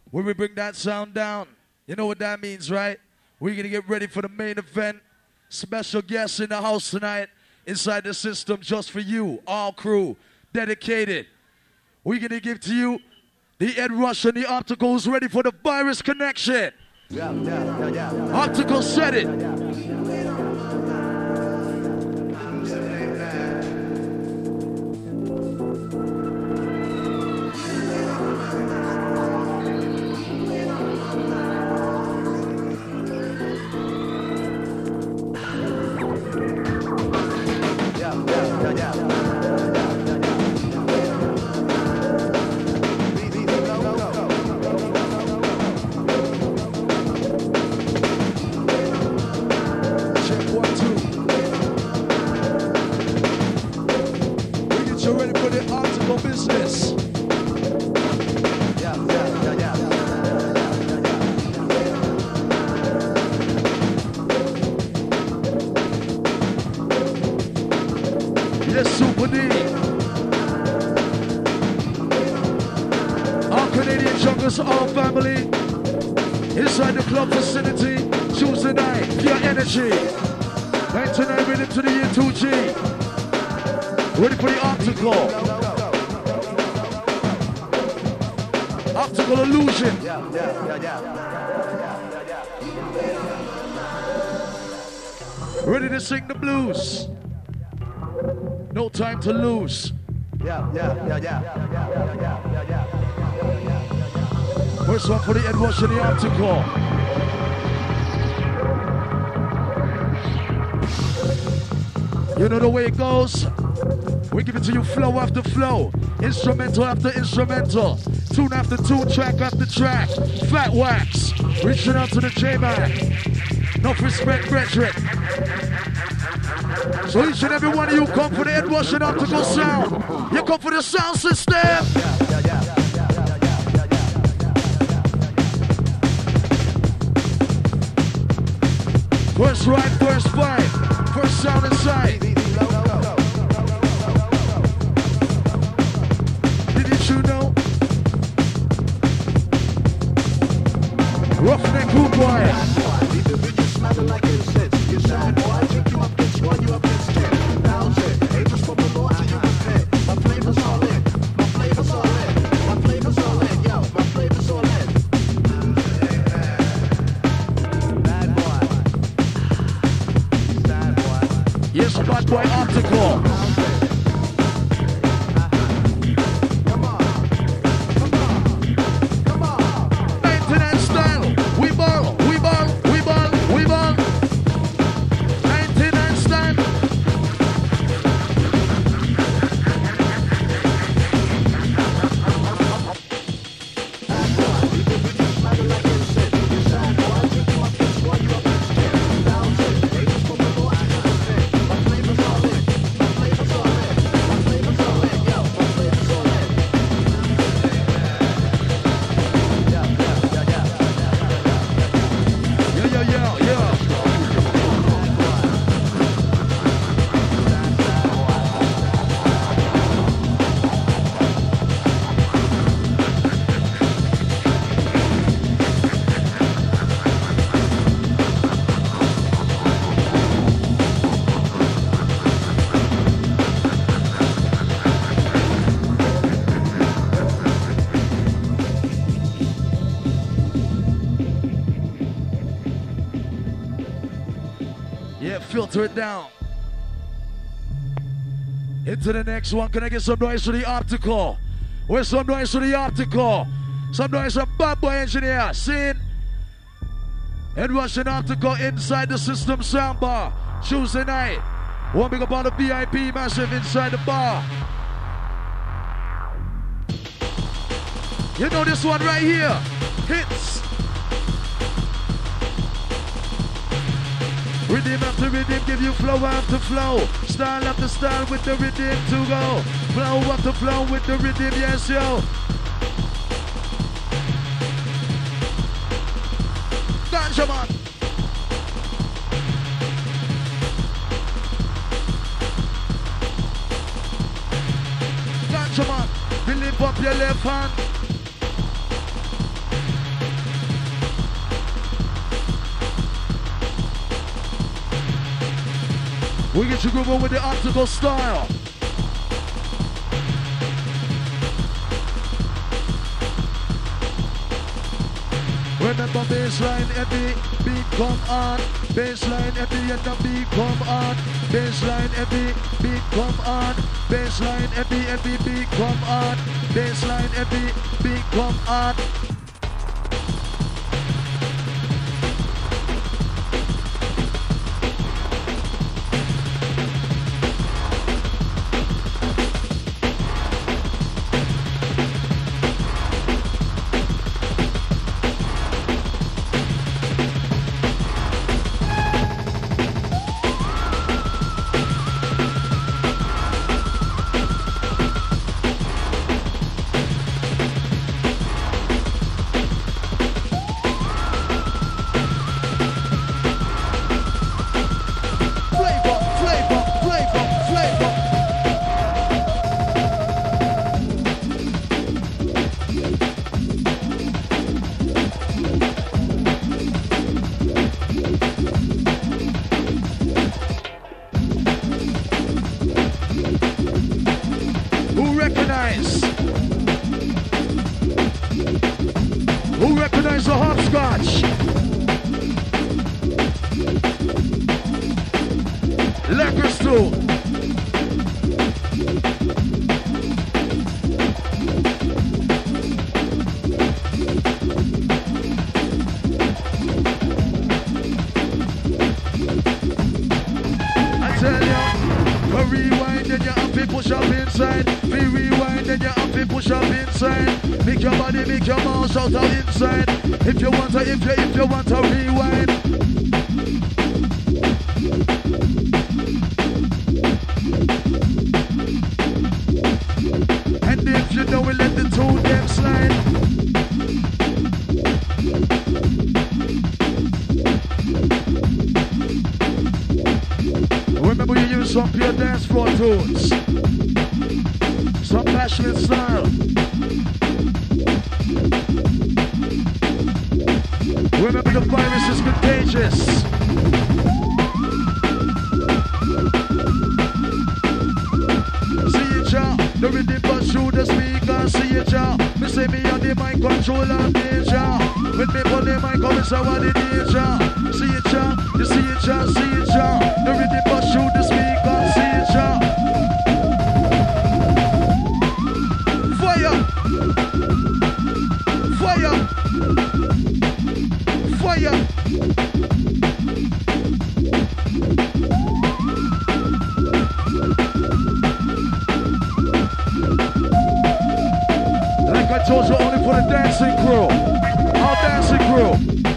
When we bring that sound down, you know what that means, right? We're going to get ready for the main event. Special guests in the house tonight, inside the system, just for you, all crew, dedicated. We're going to give to you the Ed Rush and the Opticals ready for the virus connection. Optical said it. All family inside the club vicinity. Tuesday night, pure energy. 99 rhythm to the year 2G. Ready for the optical. Optical illusion. Ready to sing the blues. No time to lose. First one for the Ed Rush and the Optical. You know the way it goes. We give it to you flow after flow, instrumental after instrumental, tune after tune, track after track. Fat wax, reaching out to the J-Man. Enough respect, Frederick. So each and every one of you come for the Ed Rush and Optical sound. You come for the sound system. First right, first fight, first sound inside. Didn't you know? Roughneck Rude Boy. Yes, Bad Boy Optical. Maintenance style. We ball, we ball, we ball, we ball. 99 style. Filter it down. Into the next one. Can I get some noise for the Optical? Where's some noise for the Optical? Some noise for Bad Boy Engineer. Seeing Ed Rush and Optical inside the system soundbar. Tuesday night. One big up on the VIP massive inside the bar. You know this one right here. Hits. Rhythm after rhythm, give you flow after flow. Style after style with the rhythm to go. Flow after flow with the rhythm, yes, yo. Ganja man. Ganja man. Believe up your left hand. We get you grooving with the optical style. Remember baseline heavy, beat come on. Baseline heavy and the beat come on. Baseline heavy, beat come on. Baseline heavy, heavy beat come on. Baseline heavy, beat come on. If you want to rewind. And if you know we let the two them slide. Remember you use some pure dance floor tunes. Some passionate style. Remember the virus is contagious. See it, y'all. The rhythm bust through the speaker. See it, y'all. Me say me on the mic controller, major. When me pull the mic up, it's how the danger. See it, y'all. You see it, y'all. See it, y'all. The rhythm bust through the speaker. See it, y'all. Fire! Fire! Fire! Like I told you, only for the dancing crew. Our dancing crew.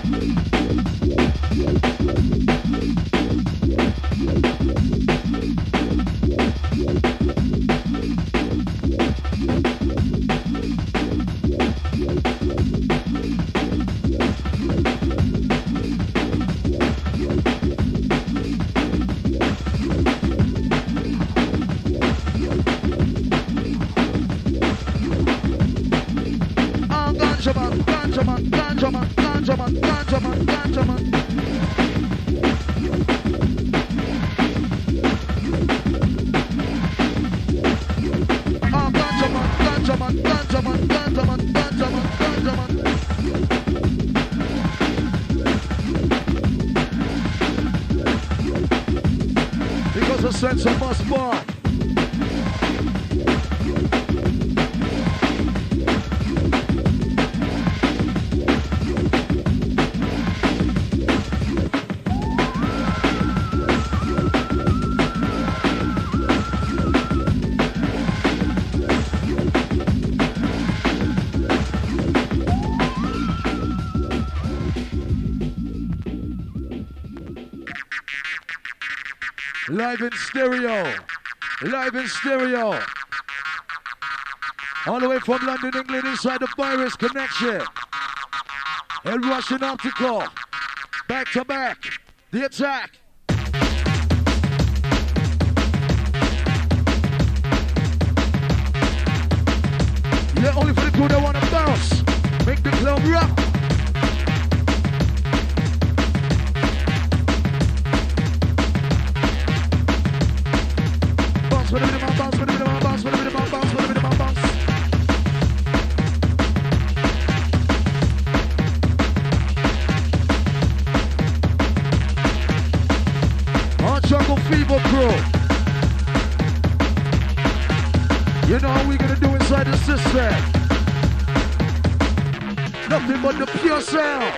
Because the sensor must bomb. Live in stereo. Live in stereo. All the way from London, England, inside the Virus Connection. And Russian Optical. Back to back. The attack. Yeah, only for the crew that wanna bounce. Make the club rock. crew. You know how we gonna do inside the system. Nothing but the pure sound.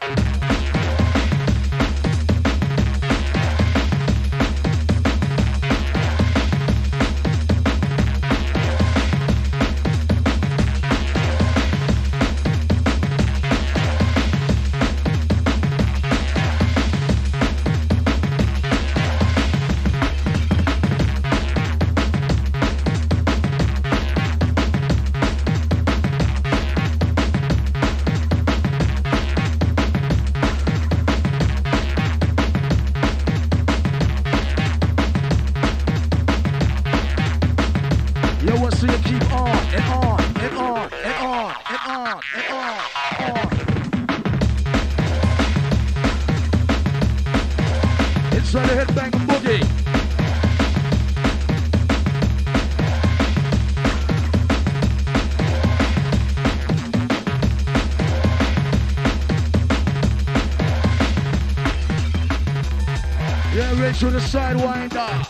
To the sidewinder.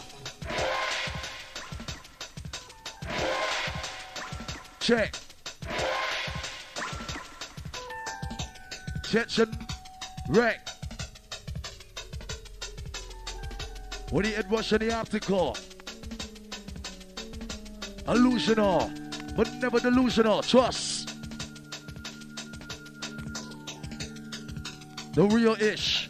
Check. Chechen wreck. What do you rush in the optical? Illusional, but never delusional. Trust. The real ish.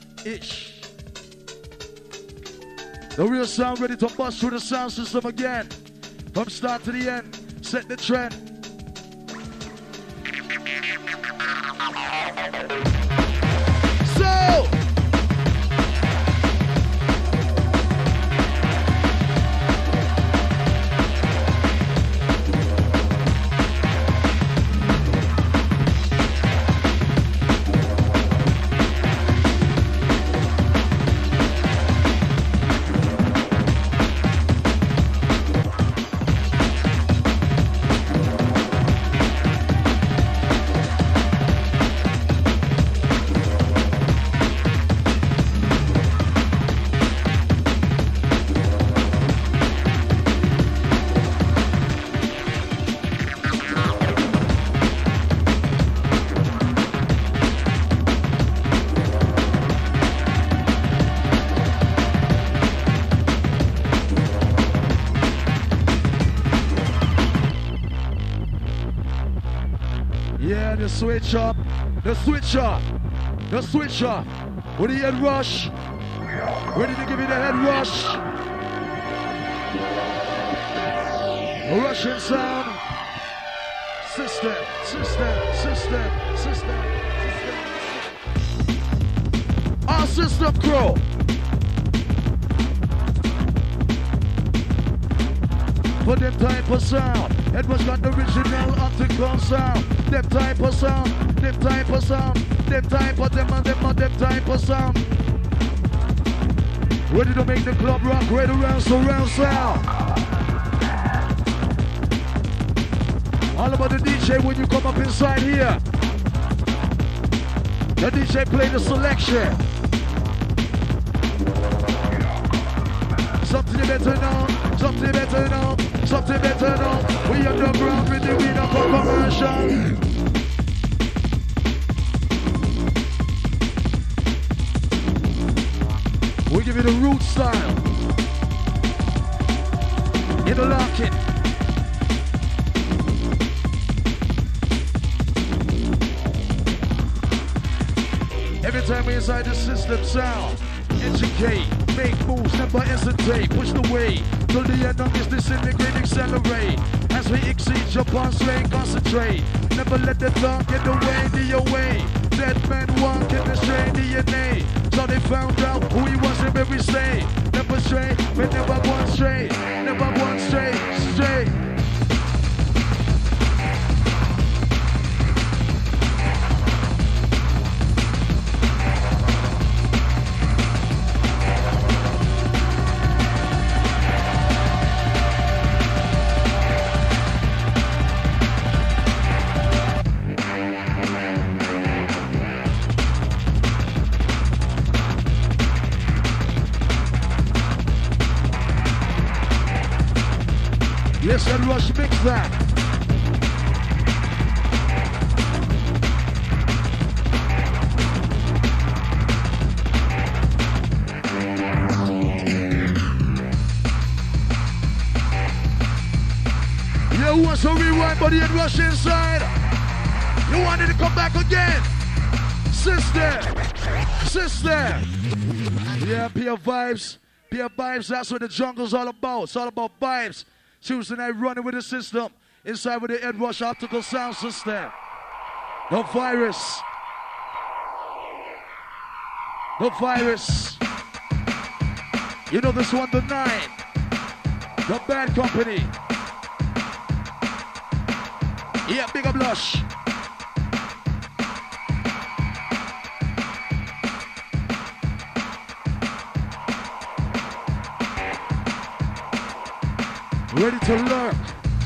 The real sound ready to bust through the sound system again. From start to the end, set the trend. So! The switch up, the switcher, the switcher. With the head rush, ready to give you the head rush. A Russian sound. System. Our system crew. For them type of sound, it was got the original optical sound. Them type of sound, them type of sound, them type of them type of sound. Ready to make the club rock, ready around surround sound. All about the DJ when you come up inside here. The DJ play the selection. Something you better know, something better know, something better know. We underground with the winner for commercial. We give you the root style. In the lock-in. Every time we inside the system sound. Educate, make moves, never hesitate, push the way till the end of this disintegrate, accelerate. As we exceed your pulse rate, concentrate. Never let the thought get away to your way. Dead man walk in the strain DNA. So they found out who he was in every state. Never straight, but never one straight. Never one straight. Let's let Rush mix that. You want to rewind, buddy, and Rush inside? You wanted to come back again? Sister. Yeah, pure vibes. Pure vibes, that's what the jungle's all about. It's all about vibes. Tuesday night running with the system. Inside with the Ed Rush optical sound system. The virus. You know this one, the 9. The Bad Company. Yeah, big up Lush. Ready to lurk.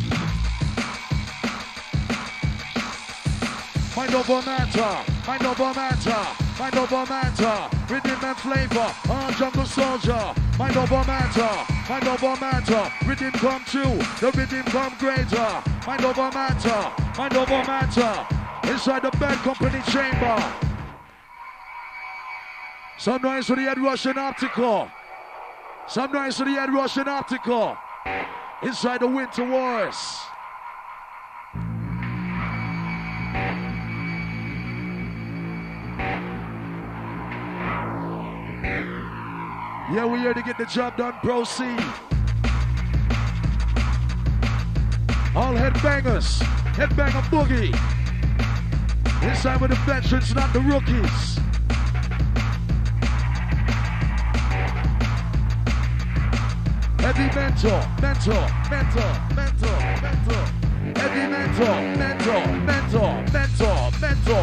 Mind over matter. Rhythm and flavor. Jungle soldier. Mind over matter. Rhythm come true. The rhythm come greater. Mind over matter. Inside the Bad Company chamber. Some noise for the Ed Russian optical. Inside the Winter Wars. Yeah, we're here to get the job done. Proceed. All headbangers. Headbanger boogie. Inside with the veterans, not the rookies. Heavy mentor. Heavy mentor.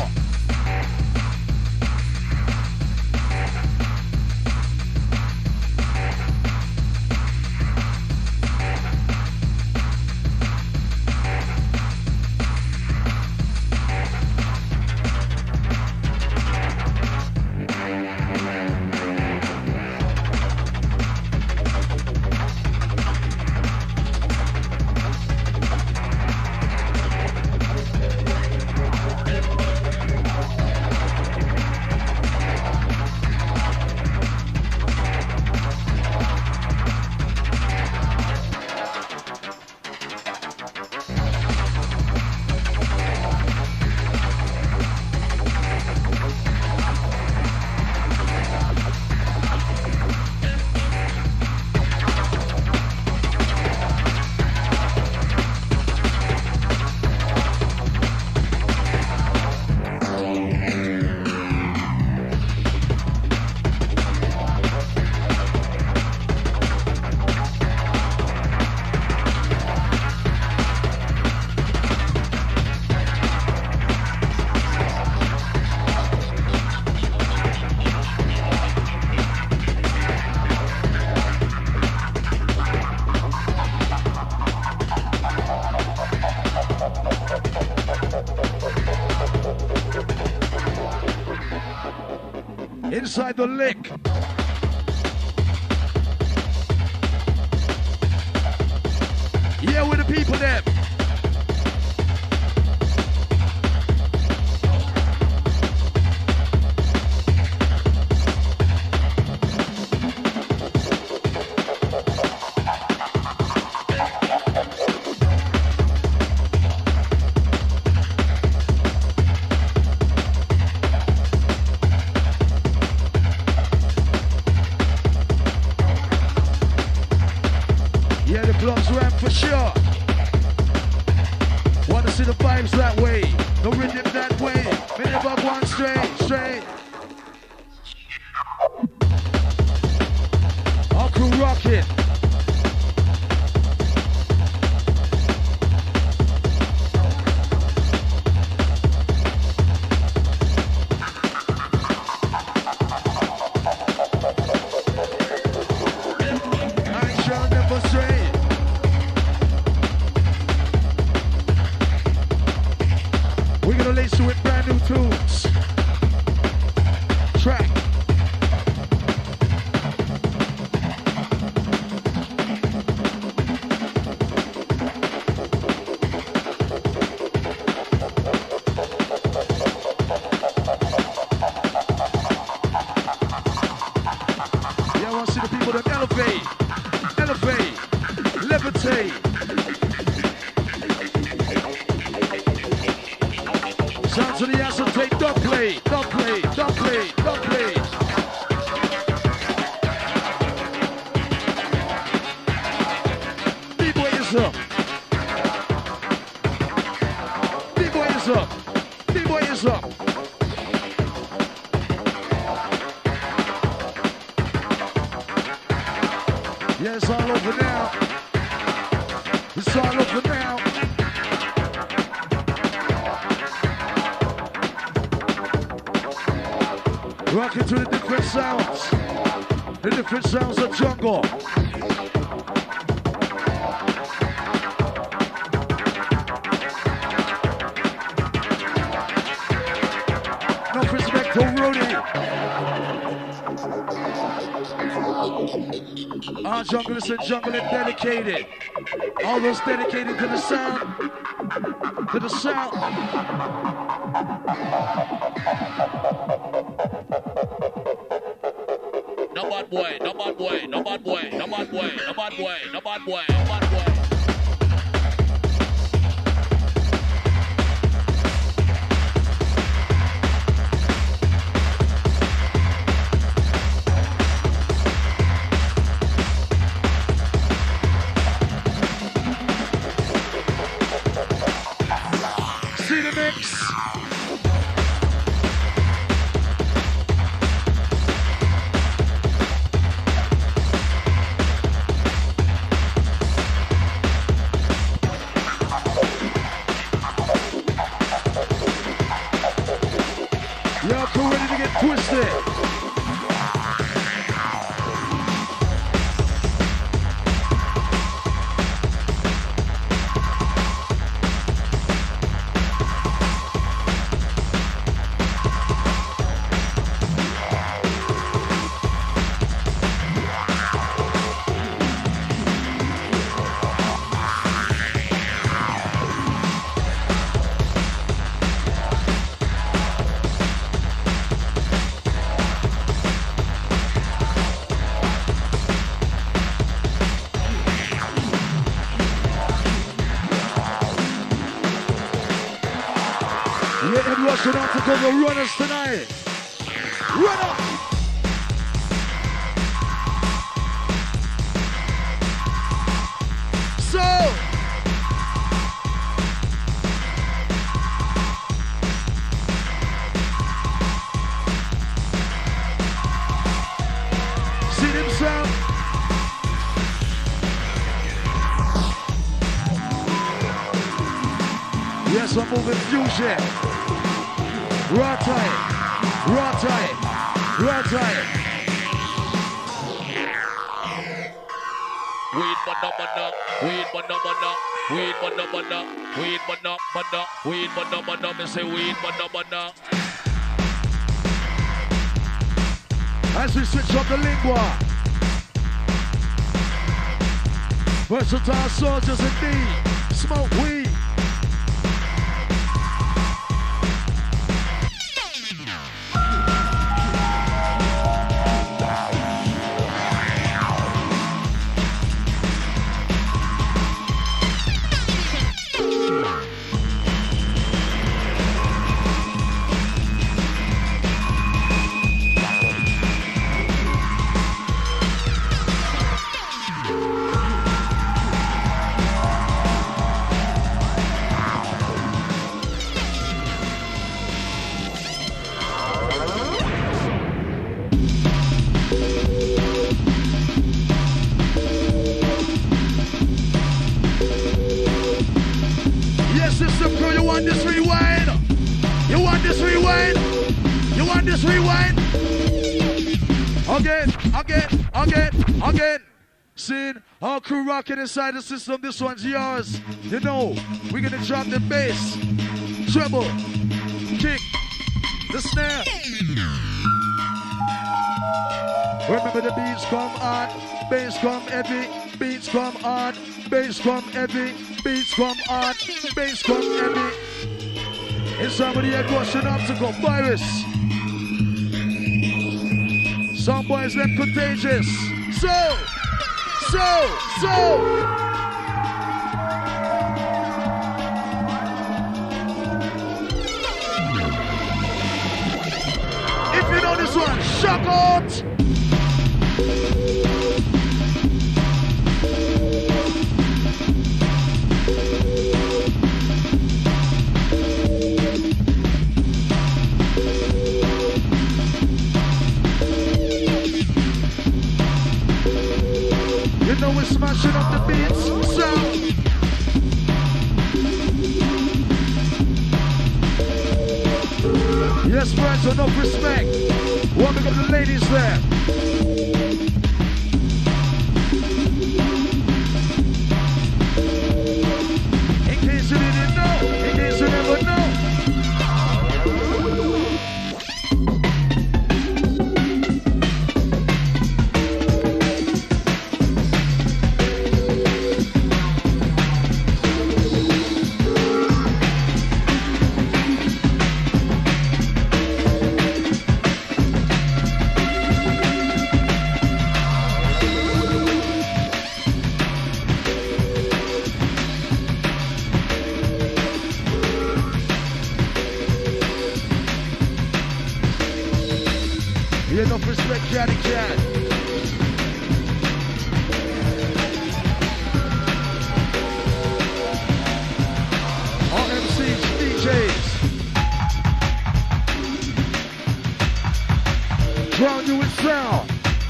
Inside the lick. Yeah, with the people there. hesitate, don't play, don't play, don't play, don't play. B-boy is up. B-boy is up. B-boy is up. Yeah, it's all over now. It's all over now. Rocking to the different sounds. The different sounds of jungle. No respect to Rudy. Our junglers and jungle and dedicated. All those dedicated to the sound. To the sound. No bad boy, no bad boy, no bad boy, no bad boy, no bad boy, no bad boy, no bad boy. See the mix. Y'all crew ready to get twisted. Rushing on to go the runners tonight. Run up! So! See them sound? Yes, I'm moving fusion. Raw tight, raw tight, raw tight. Weed banana, weed banana, weed banana, weed banana, weed banana, me say weed banana. As we switch up the lingua. Versatile soldiers indeed. Smoke weed. Again. Seeing our crew rocking inside the system. This one's yours. You know, we're gonna drop the bass, treble, kick, the snare. Remember the beats come on, bass come heavy, beats come on, bass come heavy, beats come on, bass come heavy. It's somebody that rushing up to go virus. Some boys left contagious. So. This one, shock out. You know we're smashing up the beats, sound. Yes, friends, enough respect. One big up the ladies there. In case you didn't know, in case you never know. Enough respect, Caddy Cat. All MCs, DJs. Drown you with sound.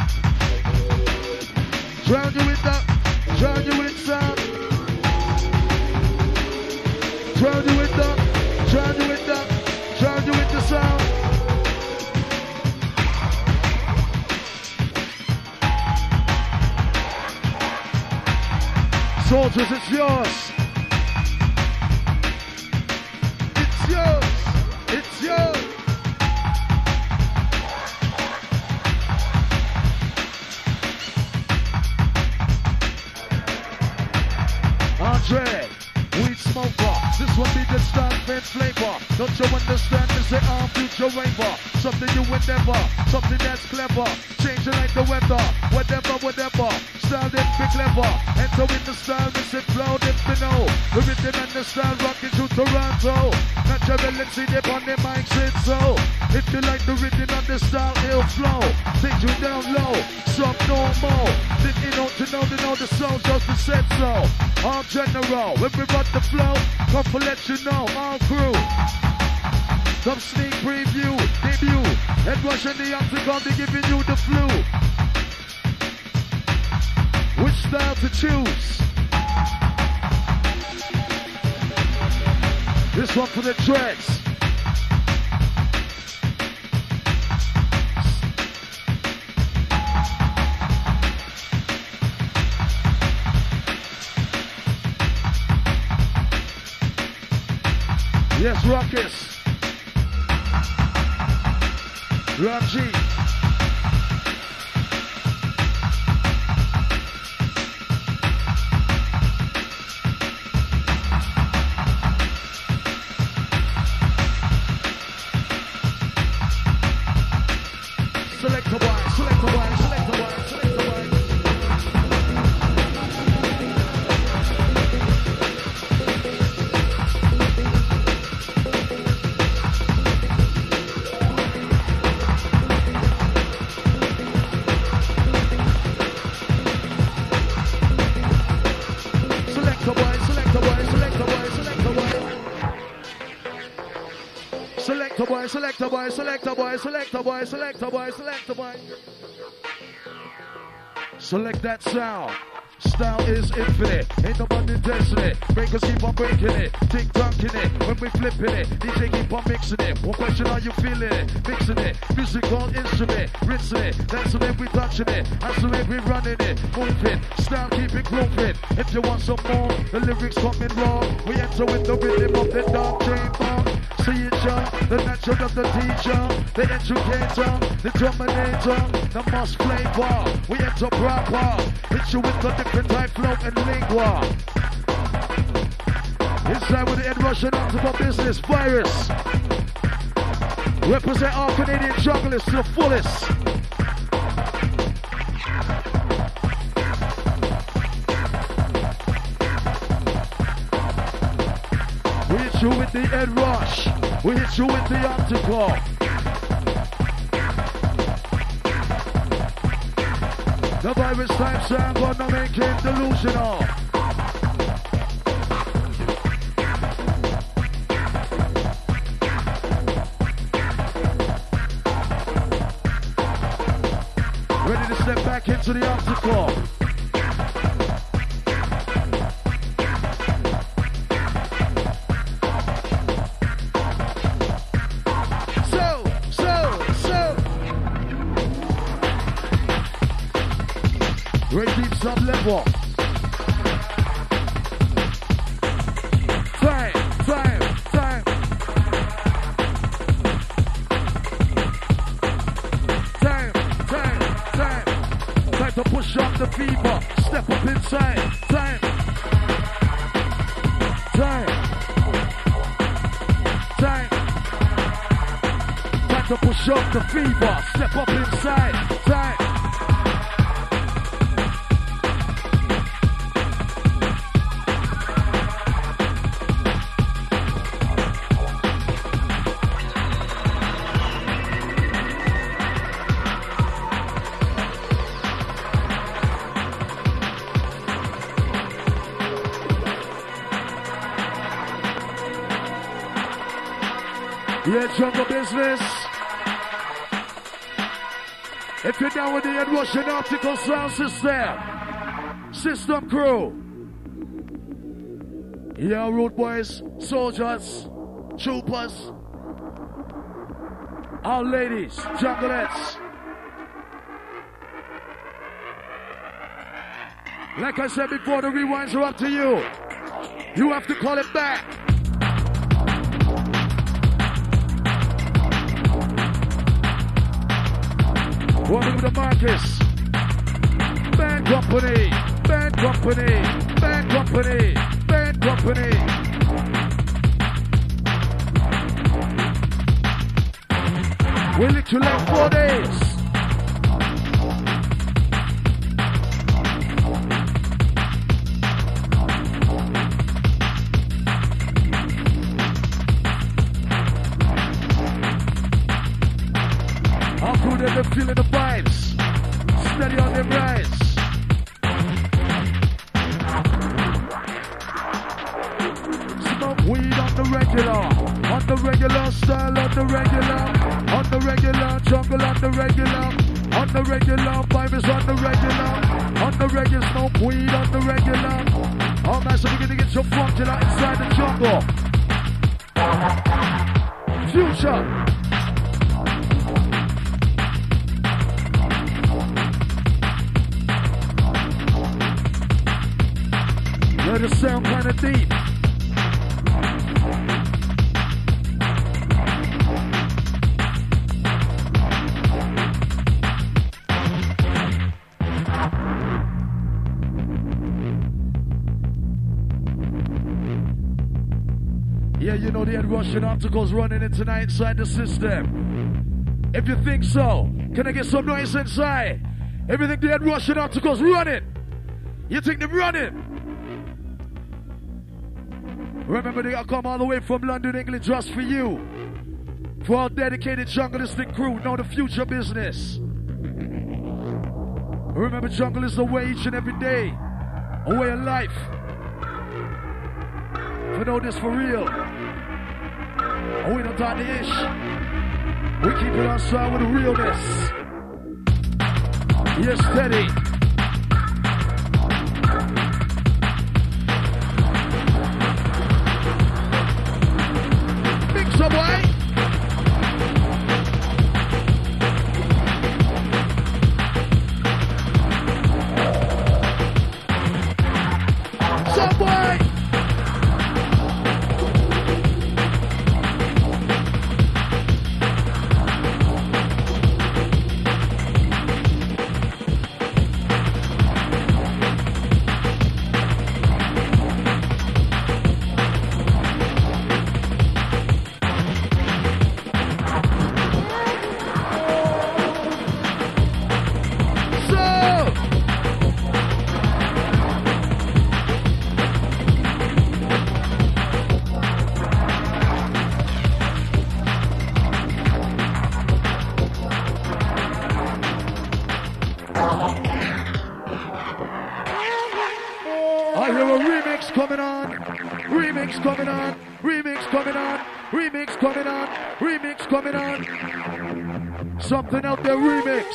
Drown you with the, drown you with sound. Drown you with the, drown you with the, drown you with the sound. Soldiers, it's yours. It's yours. It's yours. Andre, weed smoker. This one be the stand flavor. Don't you understand? This is our future rainbow. Something you would never. Something that's clever. Changing like the weather. Whatever. Style them be clever. Enter with the style, miss it flow, them be know. The rhythm and the style rocking to Toronto. Naturality, they on the mic said so. If you like the rhythm and the style, it'll flow. Take you down low, some no more. Then you know the sound just be said so. All general, when we run the flow, come for let you know, all crew. Some sneak preview, debut. Head rush and the octagon, they giving you the flu. Which style to choose? This one for the dreads. Yes, Ruckus. Ramji. Select the one, select the one, select the one, select the one. Select the one, select the one, select the one, select the one. Select the boy, select the boy, select the boy, select the boy, select the boy, select the boy. Select that sound. Style is infinite, ain't nobody testing it. Breakers keep on breaking it, tick-tocking it. When we flipping it, DJ keep on mixing it. One question, are you feeling it? Mixing it, musical instrument, rinsing it. Dancing it, we touching it. Answering it, we running it. Moving, style keep it grooving. If you want some more, the lyrics coming raw. We enter with the rhythm of the dark chamber. See it, John, the natural of the teacher, the educator, the dominator, the must flavor. We enter proper. Hit you with the different type flow and lingua. Inside with the head rushing onto the business virus. Represent our Canadian jugglers to the fullest. We hit you with the head rush. We hit you with the optical. The virus time sound gonna make it delusional. Ready to step back into the obstacle. Deep sub-level. Time. Time to push up the fever. Step up inside. Time to push up the fever. Step up inside. Time. Yeah, jungle business. If you're down with the Ed Russian Optical Sound System crew. Yeah, road boys, soldiers, troopers, our ladies, jungleettes. Like I said before, the rewinds are up to you. You have to call it back. Welcome to Marcus. Band company. We literally like 4 days. How cool they've been feeling the vibes. Steady on them rise. Smoke weed on the regular. On the regular, style on the regular. On the regular, jungle on the regular. On the regular, virus on the regular. On the regular, smoke weed on the regular. Oh man, so we're gonna get your formula inside the jungle. Future. Let it sound kind of deep. Yeah, you know the Ed Russian Opticals running it tonight inside the system. If you think so, can I get some noise inside? If you think the Ed Russian Opticals running, you think they're running? Remember, they got come all the way from London, England, just for you. For our dedicated jungleistic crew, know the future business. Remember, jungle is the way each and every day. A way of life. You know this for real. And we don't talk the ish. We keep it outside with the realness. Yes, steady. Subway. Subway. coming on, remix coming on, remix coming on, remix coming on. Something out there, remix.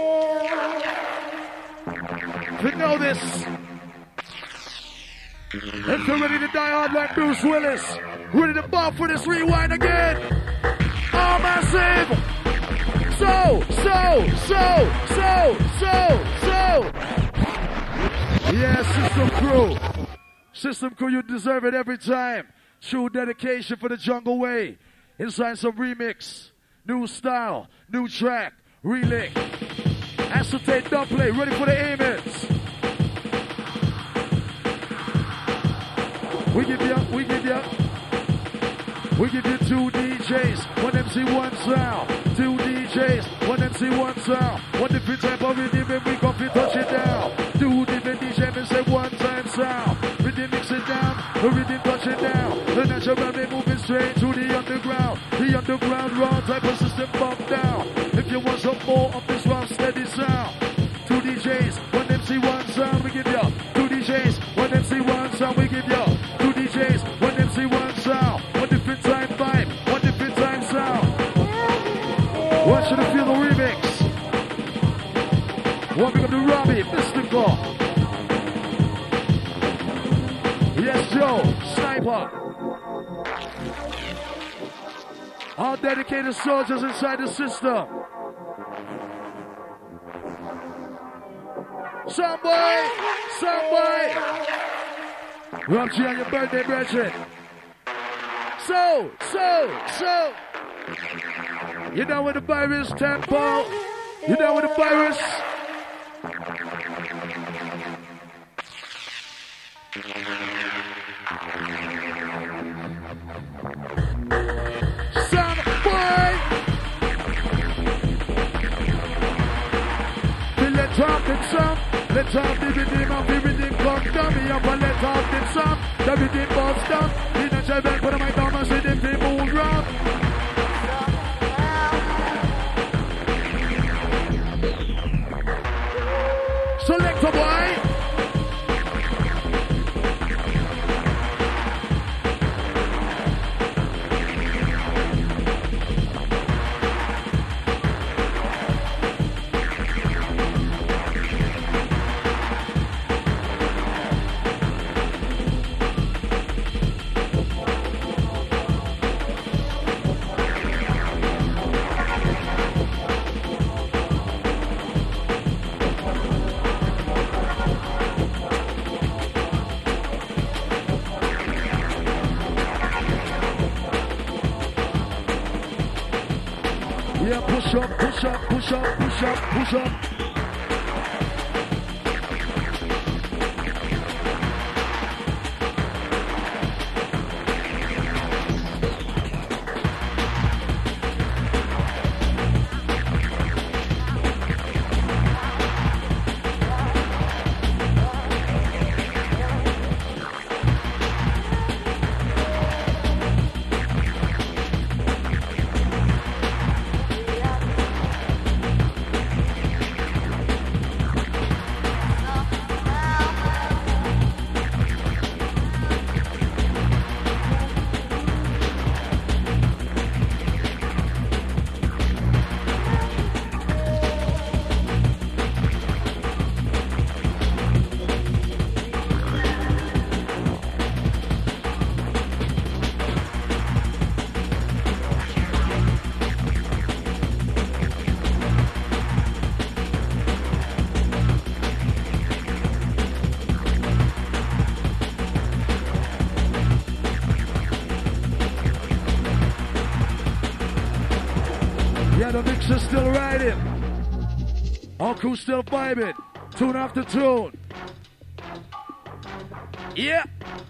If you know this, if you're ready to die hard like Bruce Willis, ready to ball for this rewind again. All massive. So. Yeah, System Crew. System Crew, you deserve it every time. True dedication for the Jungle Way. Inside some remix. New style, new track, relick. Acetate dubplate, ready for the Amens. We give you two DJs, one MC, one sound. Two DJs, one MC, one sound. One different type of rhythm and we come to touch it down. Two different DJs and say one time sound. Rhythm mix it down, the rhythm touch it down. The natural they moving straight to the underground. The underground raw type of system bump down. If you want some more of this round steady sound. Two DJs, one MC, one sound we give you. Two DJs, one MC, one sound we give you. Two DJs, one MC, one sound. One different time vibe, one different time sound. Want you to feel the remix. One big up to Robbie, Mystical. Yes, Joe, Sniper. All dedicated soldiers inside the system. Somebody. Rob G on your birthday, brethren. So. You down with the virus, Tempo? You down with the virus? Some boy! Let's off the some. Let's off the rhythm of the rhythm come down. Me up and let's off the some. The rhythm bounce down. In a travel, put on my thumb and see them people move round. Select a boy. Yeah, push up. The mix is still riding. All crew still vibing. Tune after tune. Yeah.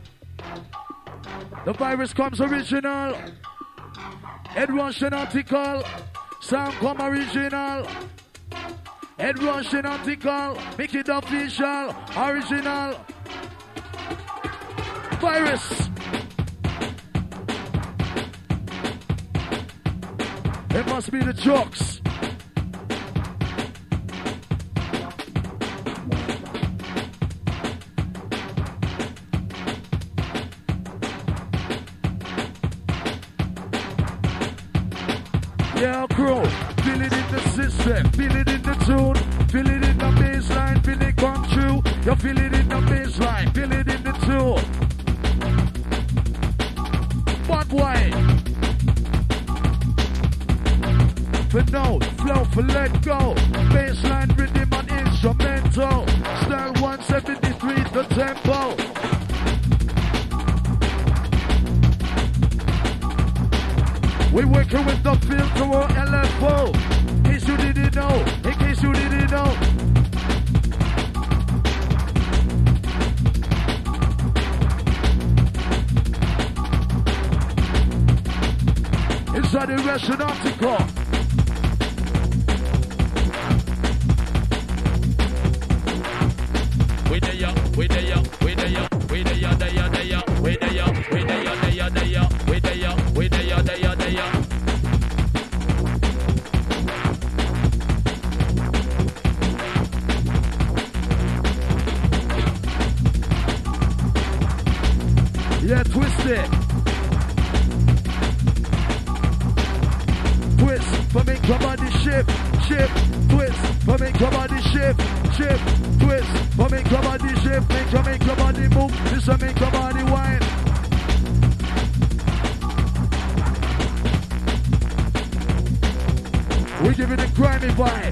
The virus comes original. Head rush identical. Sound come original. Head rush identical. Make it official. Original. Virus. It must be the jokes. flow. Feel it in the system, feel it in the tune, feel it in the bassline, feel it come true. You feel it in the bassline, feel it in the tune. One way. For no, flow for let go. Bassline, rhythm and instrumental. Style 173 the tempo. We working with the filter or LFO. In case you didn't know, in case you didn't know. Inside the Russian article. We there, we there, we there, we there, there, there, we there, we there, there, there, we there, we there, there, there. Yeah, twist it. Twist for make your body shift, shift. Twist for make your body shift, shift. Twist for make your body shift, make your body move. This will make your body whine. We give it a grimy vibe.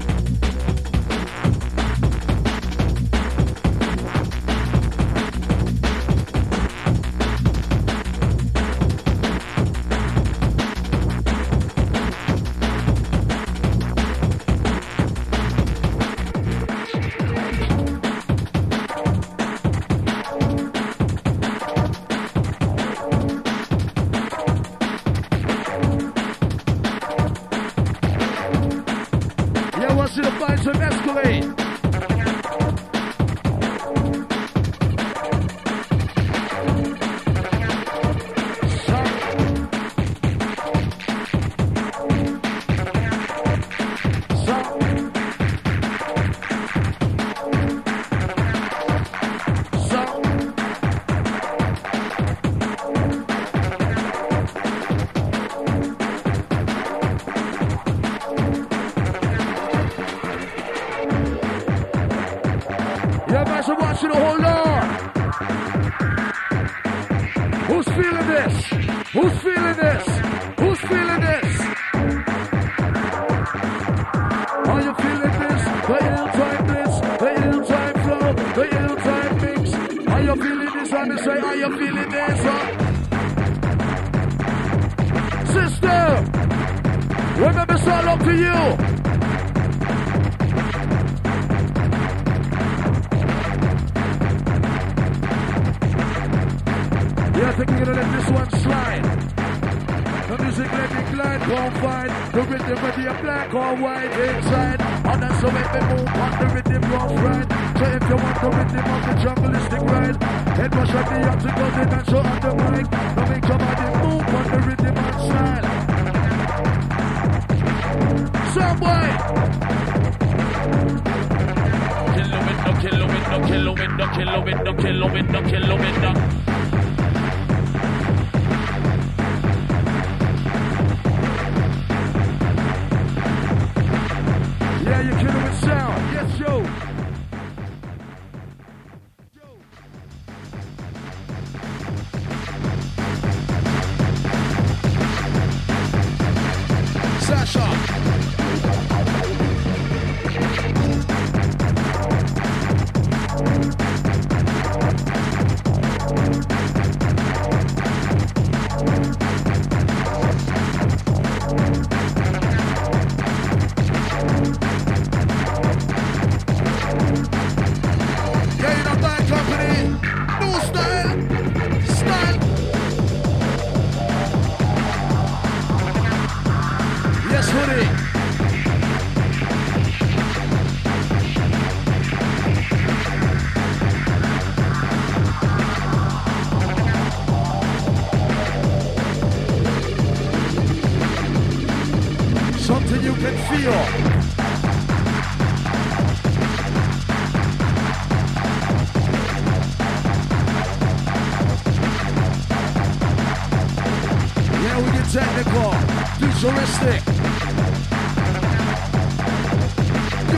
Technical, futuristic.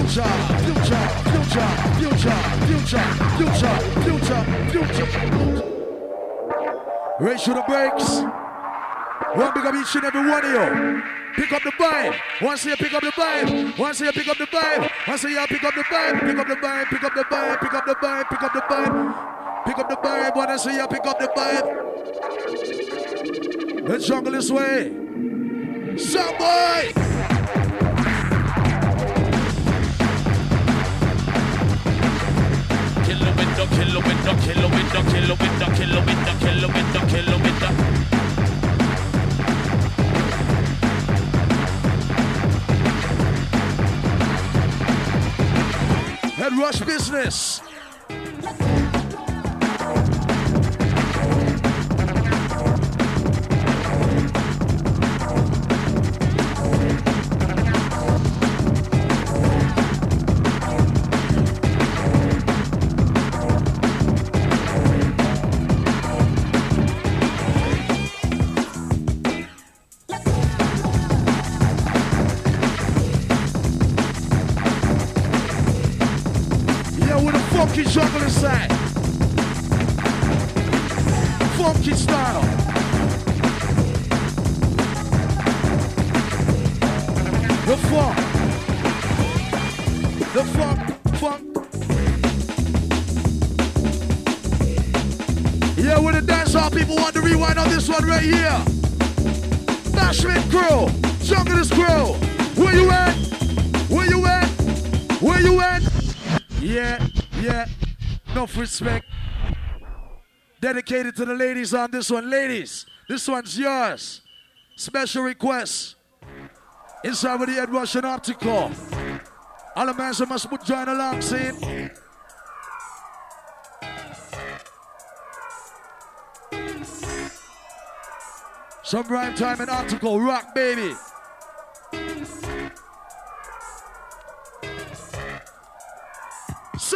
future, future, future, future, future, future, future, future, future. Race to the brakes. One big up each and every one of you. Pick up the vibe. Once you pick up the vibe. Once you pick up the vibe. Once you pick up the vibe. Pick up the vibe. Pick up the vibe. Pick up the vibe. Pick up the vibe. Pick up the vibe. Once you pick up the vibe. Let's jungle this way. Some boy. Kill the window, kill the window, kill the window, kill the window, kill the window, kill the window, kill the window. Head rush business. Funky jungle inside. Funky style. The funk. The funk. Yeah, with the dancehall people want to rewind on this one right here. Bashment crew. Junglist crew. Where you at? Where you at? Where you at? Yeah. Yeah, enough respect. Dedicated to the ladies on this one. Ladies, this one's yours. Special request. Inside with the Ed Rush and Optical. All the men must join along, see? Some rhyme time and Optical. Rock, baby. So.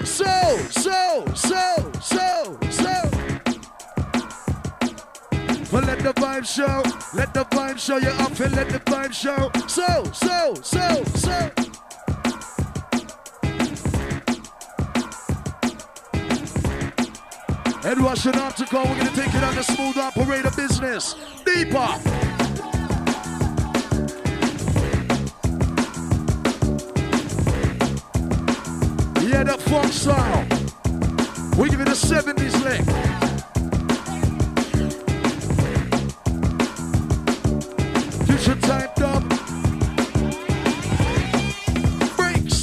Well, let the vibe show. Let the vibe show you up and let the vibe show. So. Ed Rush and Optical, we're gonna take it on the smooth operator business. Deeper. Yeah, that funk style. We give it a 70s lick. Future time dub. Breaks.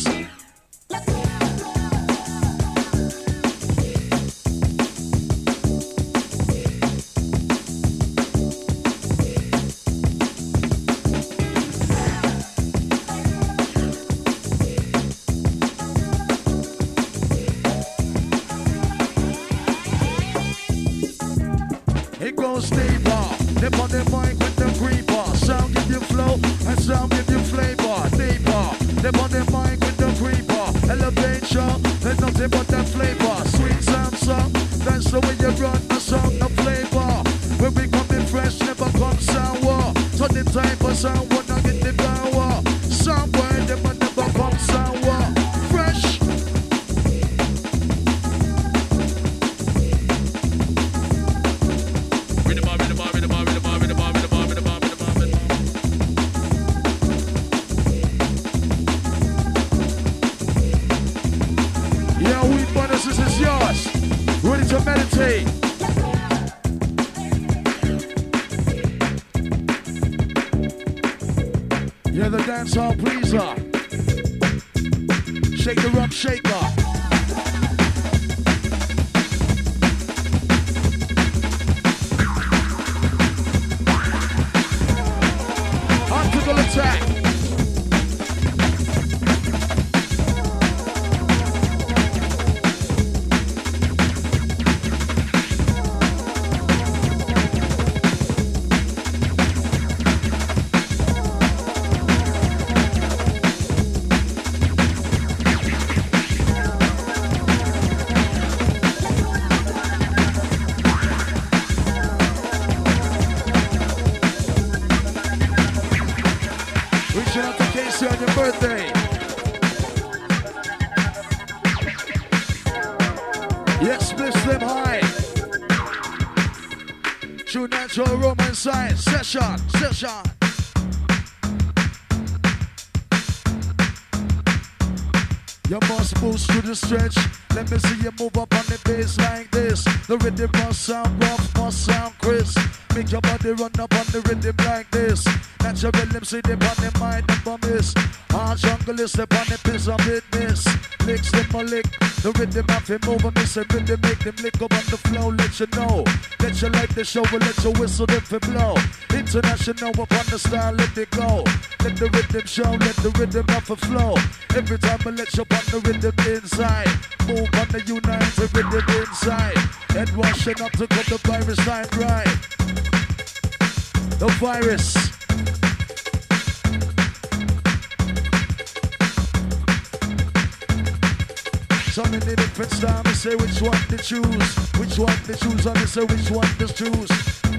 Stay bar, nip on the mic with the green bar. Sound give you flow and sound give you flavor. Day bar, nip on the mic with the green bar. Elevation, there's nothing but that flavor. Sweet sound song, that's the way you run a song, the flavor. When we come in fresh, never come sour. So the time for sound, when I get the power. Somewhere, never come sour. Fresh. This is yours. Ready to meditate. Yeah, the dancehall pleaser. Shake the rum shaker. Optical attack. Reaching out to Casey on your birthday. Yes, bless them high. True natural Roman science. Session, session. You must boost to the stretch. Let me see you move up on the bass like this. The rhythm must sound rough, must sound crisp. Make your body run up on the rhythm like this. Natural rhythm, see them on the mind number miss. Our jungle is step on the piss of fitness. Licks them a lick. The rhythm have him over miss and rhythm make them lick up on the flow. Let you know. Let you like the show, will let you whistle them for blow. International up on the style, let it go. Let the rhythm show, let the rhythm have a flow. Every time I let you on the rhythm inside. Move on the united rhythm inside. Head washing up to cut the virus time right. The virus. So many different styles, I say which one to choose. Which one to choose, I say which one to choose.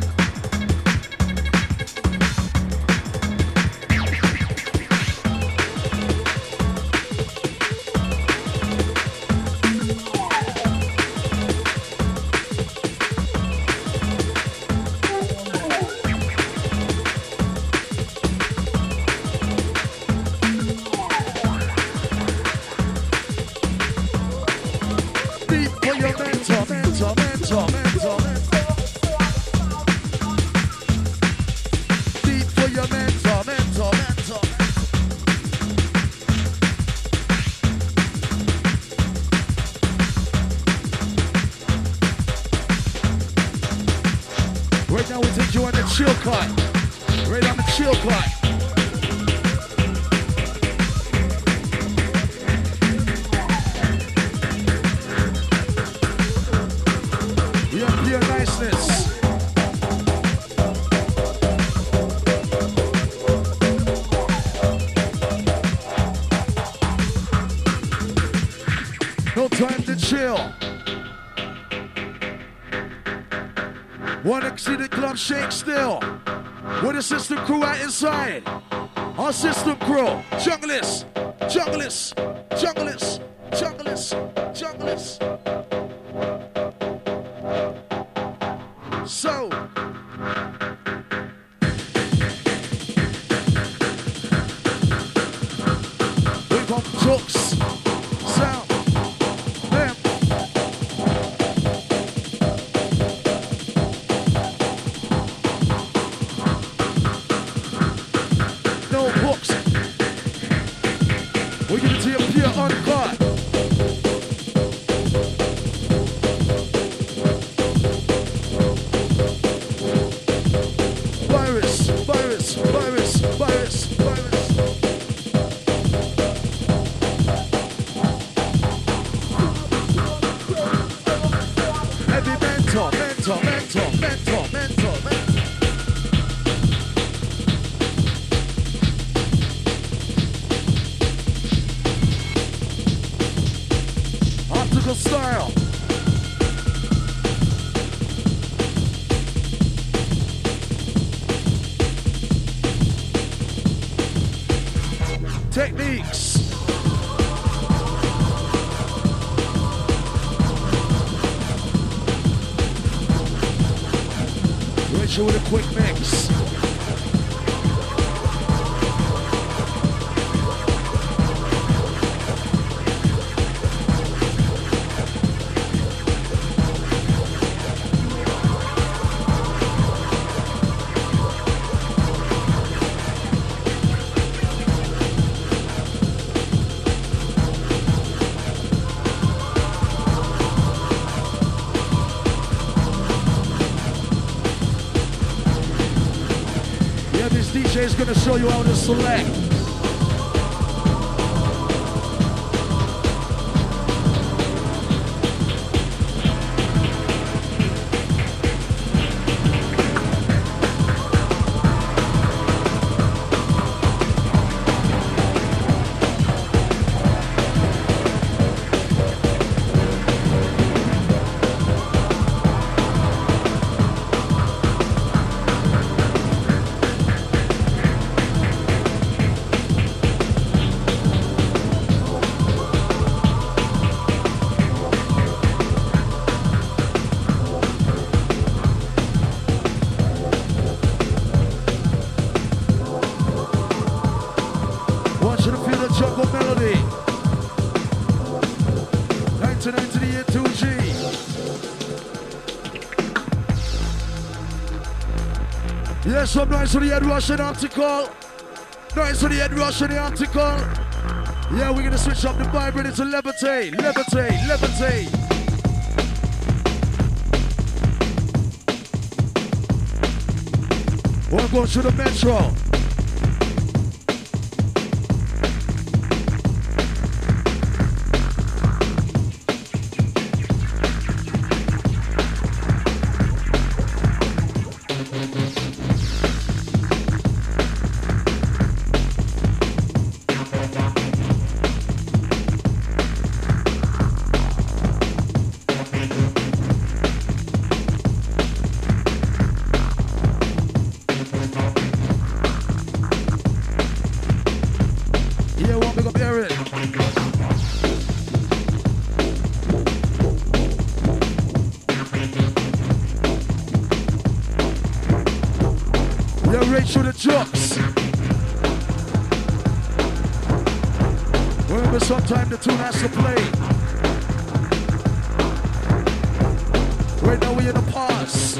Shake still. With the system crew out inside. Our system crew. Junglist. Junglist. Junglist. Junglist. Junglist. So. We got jokes. Sound. Them. We're gonna see a pure uncut. Virus, virus, virus, virus, virus. Heavy mentor, mentor, mentor, mentor, mentor, mentor. Style. Techniques. Rachel with a quick mix. DJ's gonna show you how to select. Jungle Melody. 99 to the year 2G. Yes, some nice for the head Russian article. Nice for the head Russian article. Yeah, we're gonna switch up the vibe, ready to levitate, levitate, levitate. We're going to the metro. Through the trucks. Remember, sometime the tune has to play. Right now we in the pause.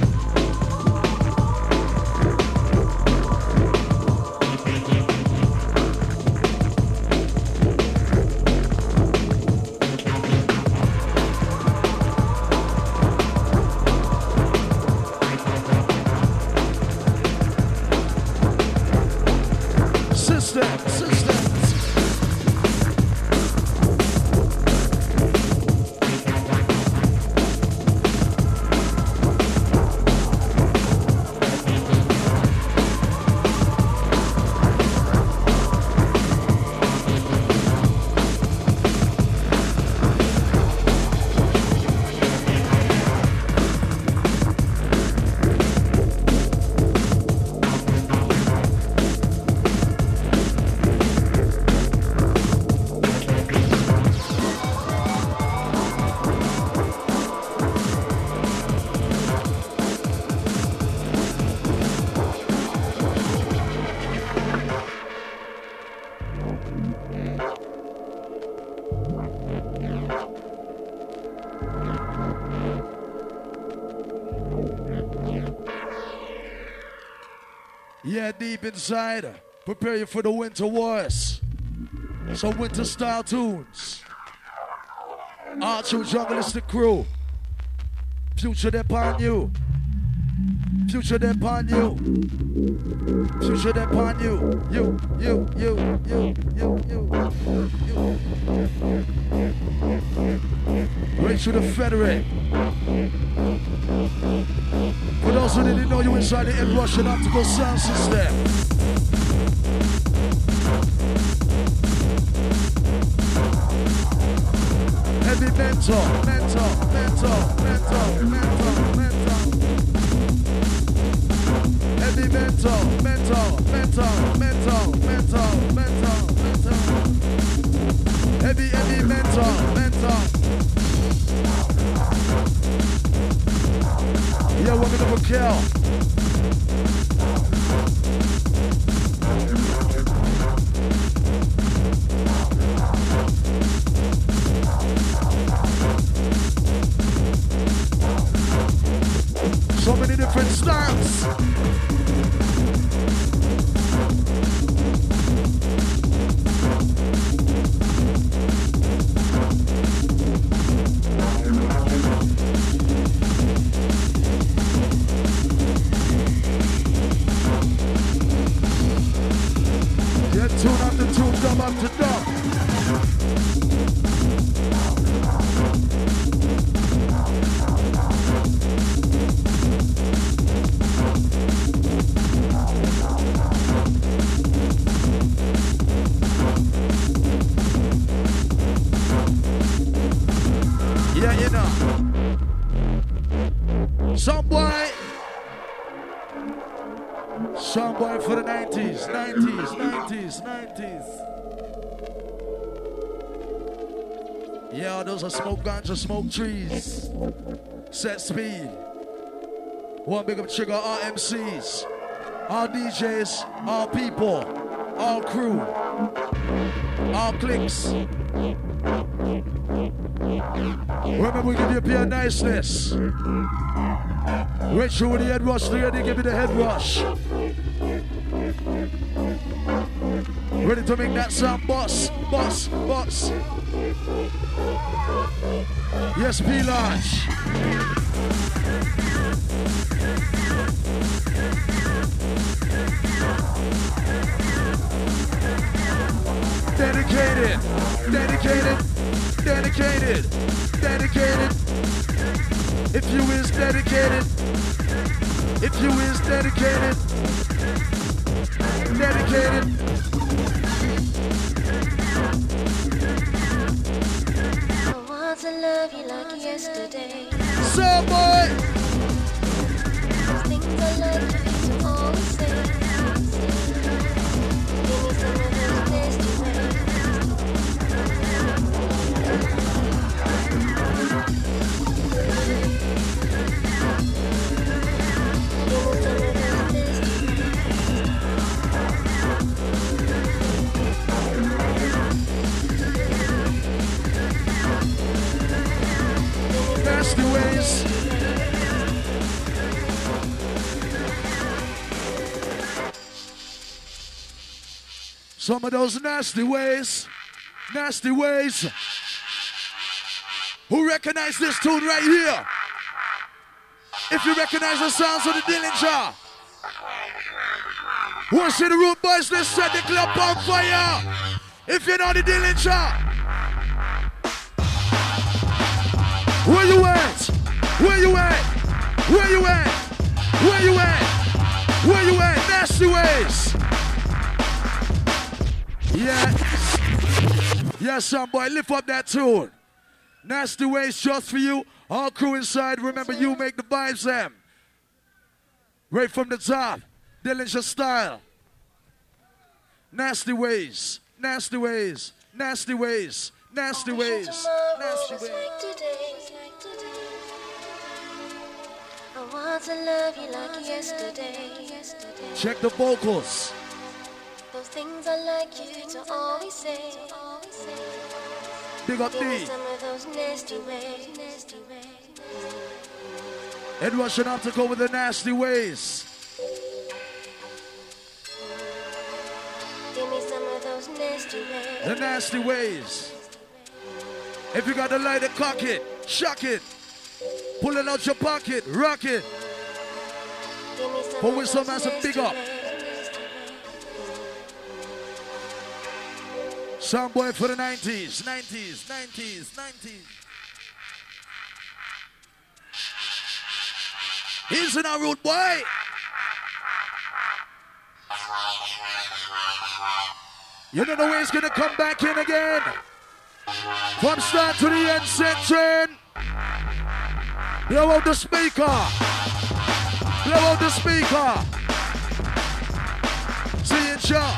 Yeah, deep inside, prepare you for the winter wars. Some winter style tunes. Our true jungleistic crew. Future upon you. Future upon you. Future upon you. You. Right through the Federate. For those who didn't know, you inside the Ed Russian optical sound system. Heavy mental. Heavy mental. Heavy mental. Yeah, we're gonna kill. So many different styles. Tune after tune, dub after dub. Yeah, you know. Some boy for the 90s. Yeah, those are smoke ganja, smoke trees. Set speed. One big up trigger, our MCs, our DJs, our people. all crew, all clicks. Remember, we give you pure niceness. Right through with the head rush, ready, give me the head rush. Ready to make that sound, boss, boss, boss. Yes, P-Large. Dedicated, dedicated, dedicated, dedicated. If you is dedicated, if you is dedicated, dedicated. I want to love you like yesterday. So boy, Things I like you to always say. Give me some of those nasty ways. nasty ways. Some of those nasty ways, nasty ways. Who recognize this tune right here? If you recognize the sounds of the Dillinger. Wanna see the Root Boys? Let's set the club on fire. If you know the Dillinger. Where you at? Where you at? Where you at? Where you at? Where you at? Nasty ways. Yeah. Yes, some boy, lift up that tune. Nasty ways just for you. All crew inside. Remember, you make the vibes them. Right from the top. Dillinger style. Nasty ways. Nasty ways. Nasty ways. Nasty ways. Nasty ways. I want to love you like yesterday. Check the vocals. Those things I like you to always say. Big up Give me D. some of those nasty ways. Ed Rush and Optical with the nasty ways. Give me some of those nasty ways. The nasty ways. If you got the light, cock it, shock it, pull it out your pocket, rock it. Give me some For of Whistle those Master, big up. nasty ways. Soundboy for the 90s, 90s, 90s, 90s. He's in our root boy. You know the way he's gonna come back in again. From start to the end section. Blow out the speaker. Blow out the speaker. See it, John.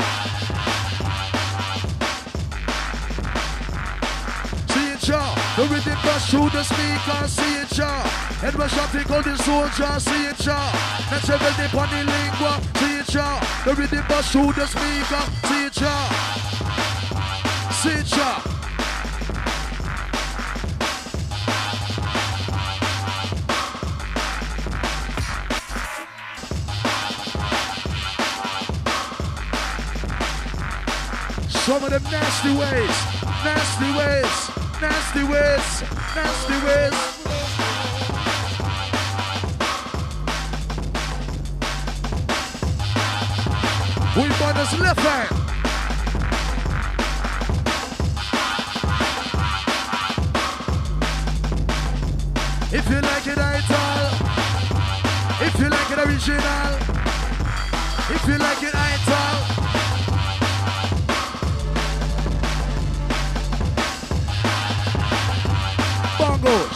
The rhythm rush through the speaker, see it, y'all. And rush up, take on the soldier, see it, y'all. Natural dip on the lingua, see it, y'all. The rhythm rush through the speaker, see it, y'all. See it, y'all. Some of them nasty ways, nasty ways. Nasty ways, nasty ways. We burn his left hand. If you like it, ital. If you like it, original. If you like it, ital. Bongos.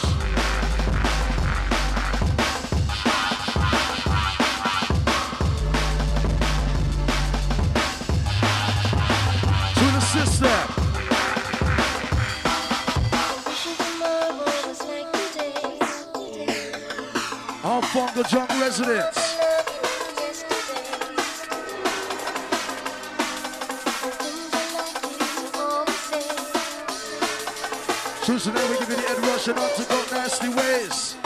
To the system. All Fungal Junk residents. Tuesday night we give you the Ed Rush and on to go nasty ways.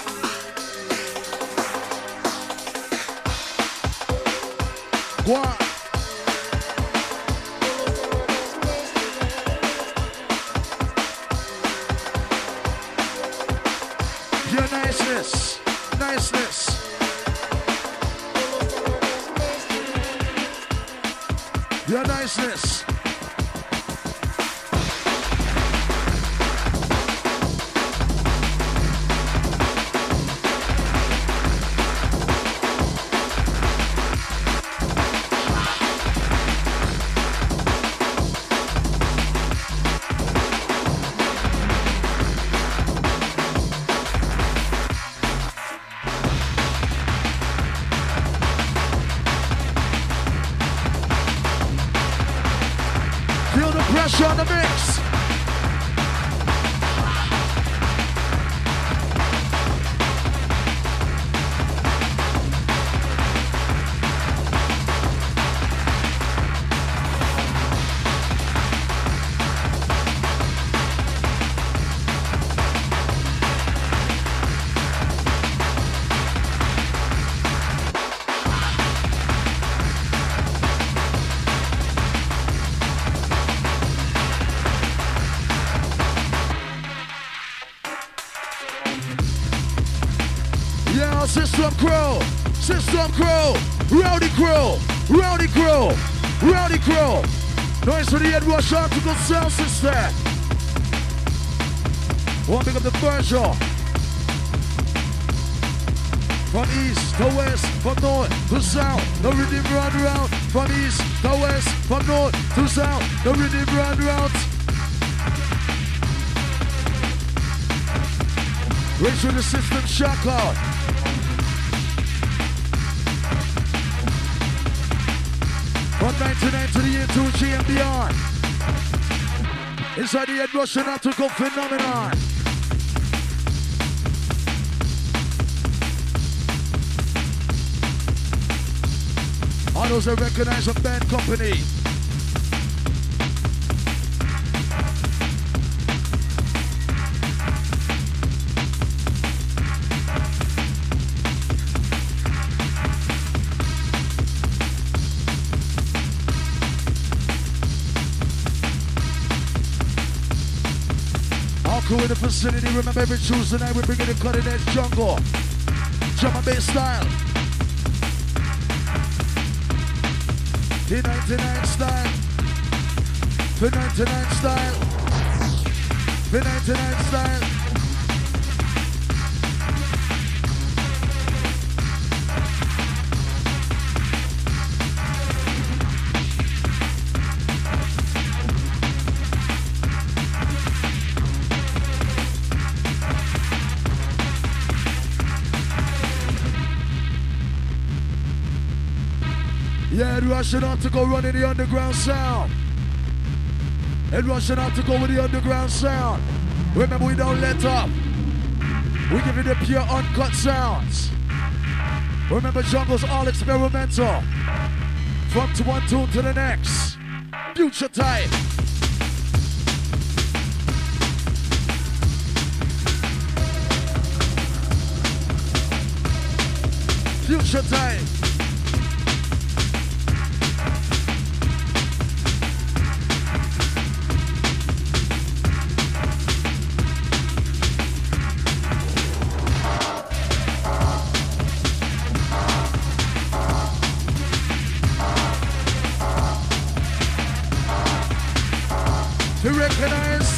Go on. Your niceness, niceness. Your niceness. On the mix. System crew, rowdy crew, rowdy crew, rowdy crew. Noise for the Ed Rush Optical Sound System. One big up the Virgil. From east to west, from north to south, the rhythm run round. From east to west, from north to south, the rhythm run round. Race with the system shock out. From 99 to the year 2G and beyond. Inside the Ed Rush and Optical Phenomenon. All those that recognize a band company. Crew in the vicinity, remember every Tuesday night we bring in the cutting edge jungle. Drum and bass style. The 99 style. The 99 style. The 99 style. Yeah, Ed Rush and Optical running the underground sound. Ed Rush and Optical with the underground sound. Remember, we don't let up. We give you the pure uncut sounds. Remember, jungle's all experimental. From to one tune to the next. Future type. Future type. To recognize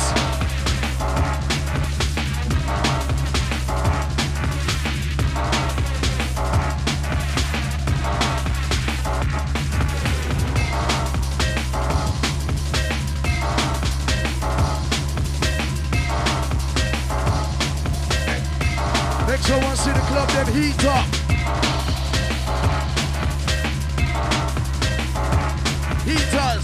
make sure one see the club them heat up. Heaters.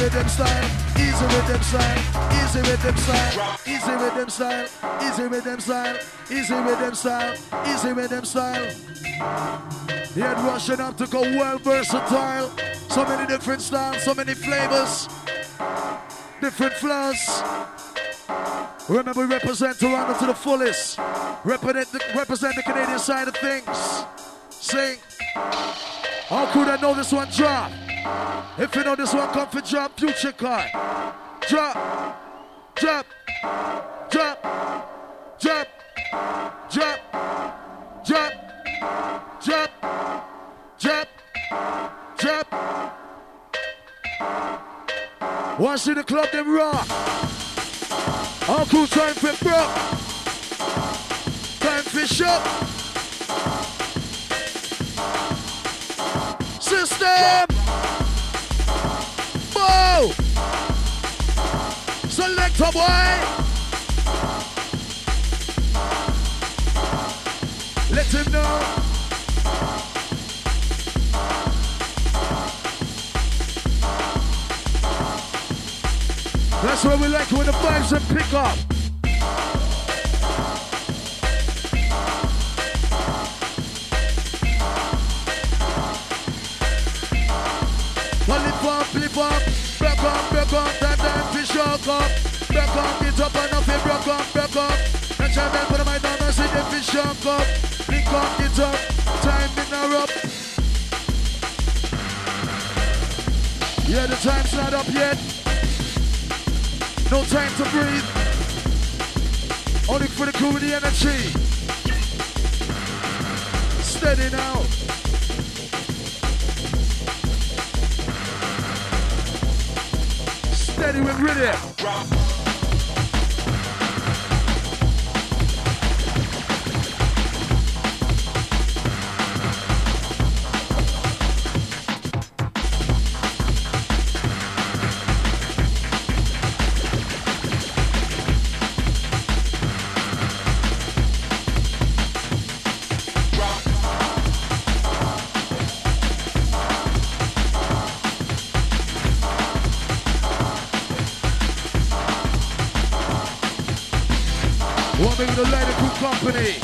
with them style, easy with them style, easy with them style, easy with them style, easy with them style, easy with them style, easy with them style. He had rushing up to go well versatile. So many different styles, so many flavors, different flows. Remember, we represent Toronto to the fullest. Represent the Canadian side of things. Sing. How could I know this one drop? If you know this one come for drop, future card. Drop, drop, drop, drop, drop, drop, drop, drop, drop. Once in the club, them rock. How cool time for broke? Time for shop. System! Whoa! Select a boy! Let him know. That's what we like when the vibes and pick up. Flip up, back up, that time fish up, back up, get up and up, back up. Next time I put my down and see the fish up, link up, get up, time in a up. Yeah, the time's not up yet. No time to breathe. Only for the crew with the energy. Steady now. Steady with rhythm. The Lighter Crew Company.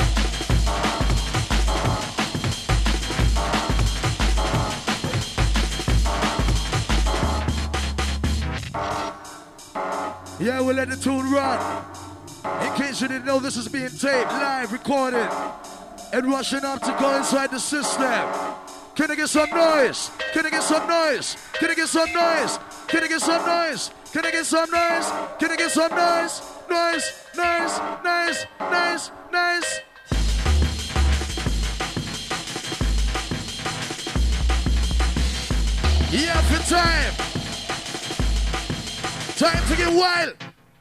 Yeah, we'll let the tune run. In case you didn't know, this is being taped, live, recorded, and rushing up to go inside the system. Can I get some noise? Can I get some noise? Can I get some noise? Can I get some noise? Can I get some noise? Can I get some noise? Nice, nice, nice, nice, nice. Yeah, for time. Time to get wild.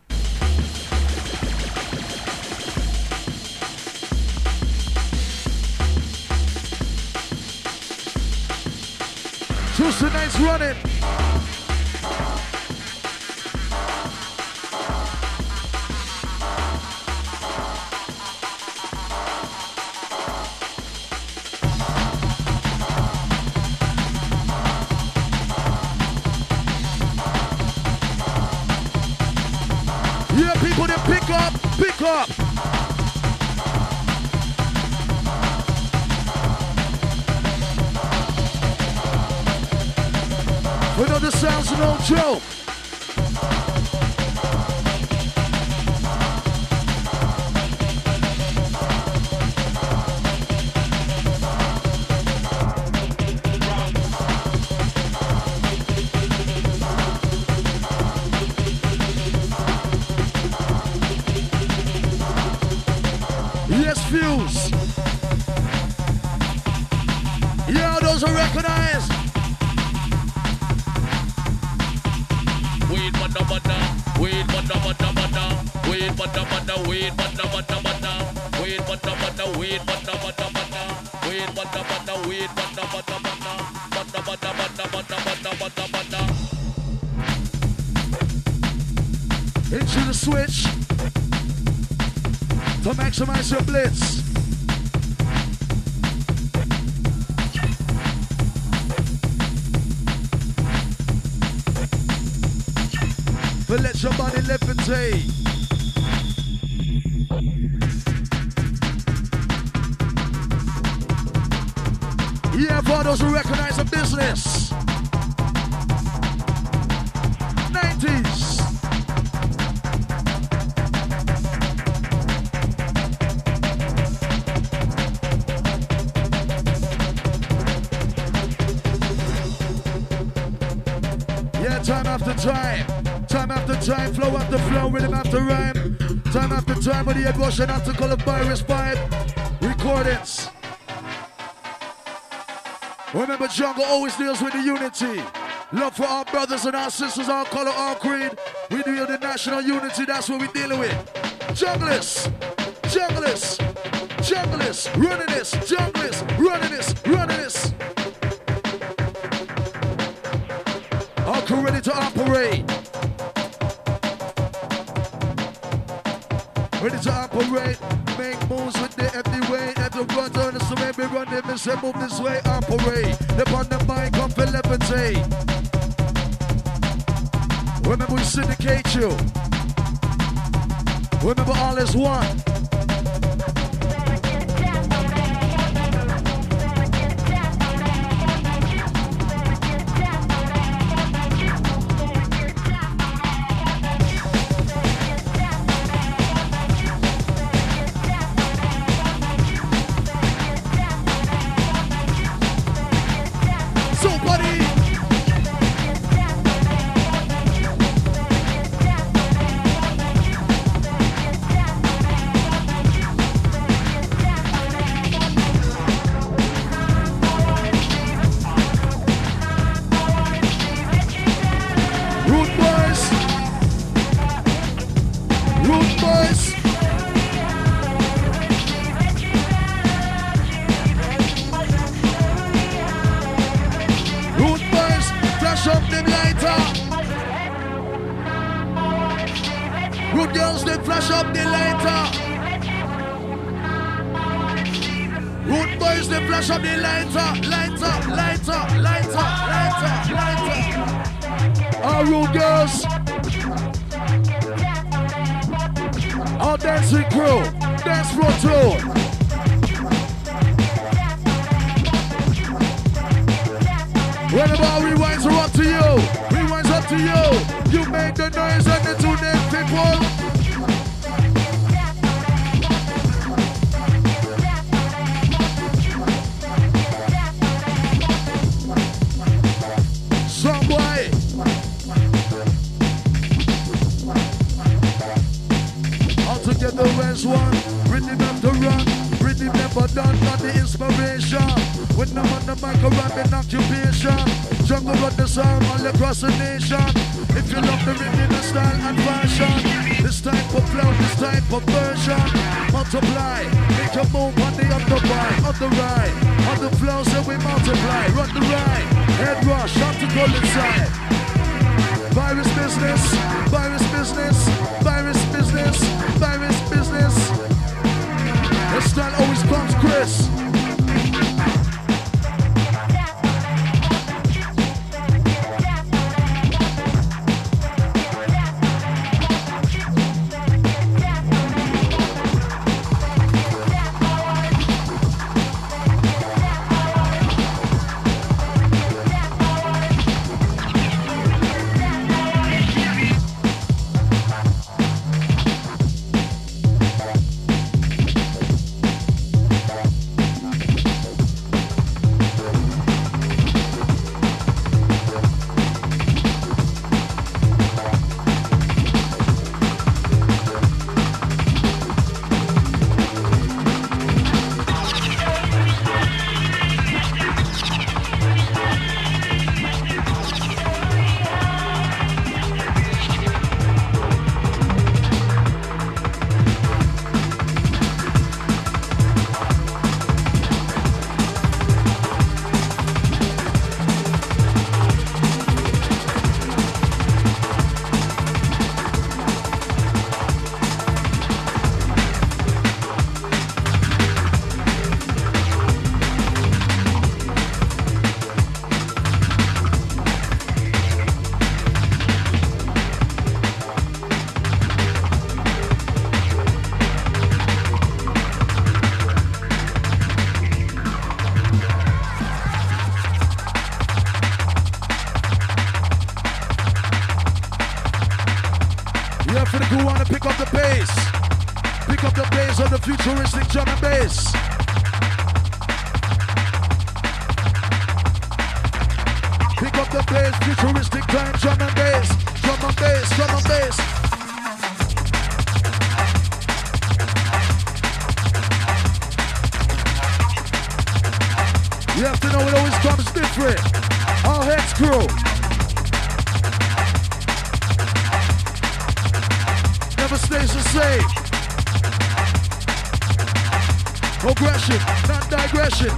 Tuesday nights running. Pick up. We know the sounds of no joke. Fuse. Yeah, those are recognized. Weed, bada, bada. Weed, bada, bada, bada. Weed, bada, bada. Weed, bada, bada, bada. Weed, bada, bada. Weed, bada, bada, bada. Weed, bada, bada. Weed, bada, bada, bada. Bada, bada, bada, bada, bada, bada, bada. Into the switch. To maximize your blitz. but let your body levitate. Yeah, for those who recognize the business. 90s. Yeah, time after time. Time after time, flow after flow, rhythm after rhyme. Time after time, with the head rushing after color virus vibe. Recordings. Remember, Jungle always deals with the unity. Love for our brothers and our sisters, our color, our creed. We deal with the national unity, that's what we're dealing with. Junglers, junglers, junglers, running this, junglers, running this, running this. Our crew ready to operate. Ready to operate. Make moves with the empty way. Every run turn this way, we run them and say move this way, operate. They on the mic, come for levitate. Remember we syndicate you. Remember all is one. Pick up the bass. Pick up the bass on the futuristic drum and bass. Pick up the bass, futuristic time, drum and bass. Drum and bass, drum and bass. You have to know it always comes different. All heads crew. Never stays the same. Progression, not digression.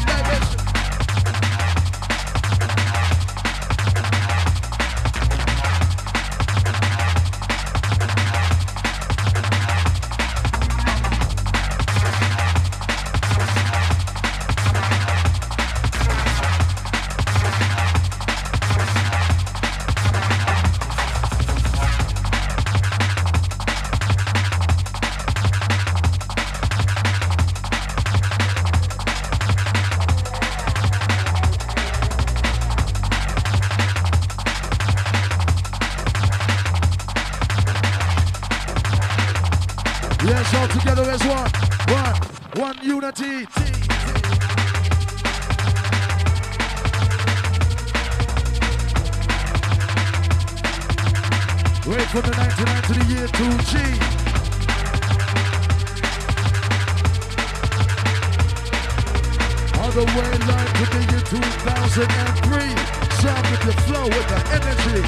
Yes, all together as one unity. Wait from the 99 to the year 2G. All the way live to the year 2003. Sound with the flow, with the energy.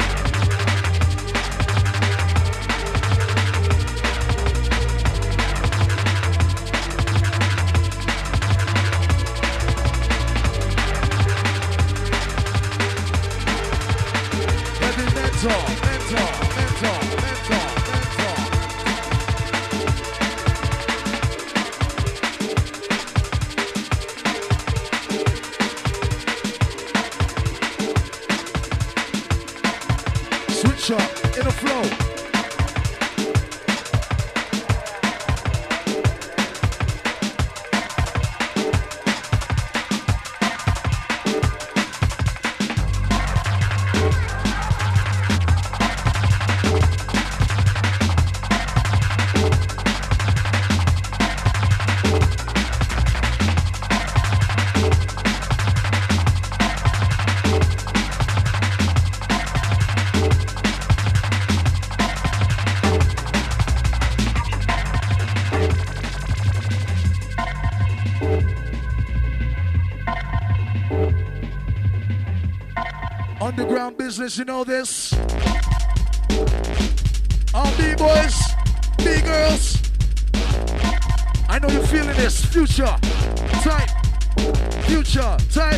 Mentor. Switch up in a flow. Underground business, you know this. All B-boys, B-girls. I know you're feeling this. Future, type. Future, type.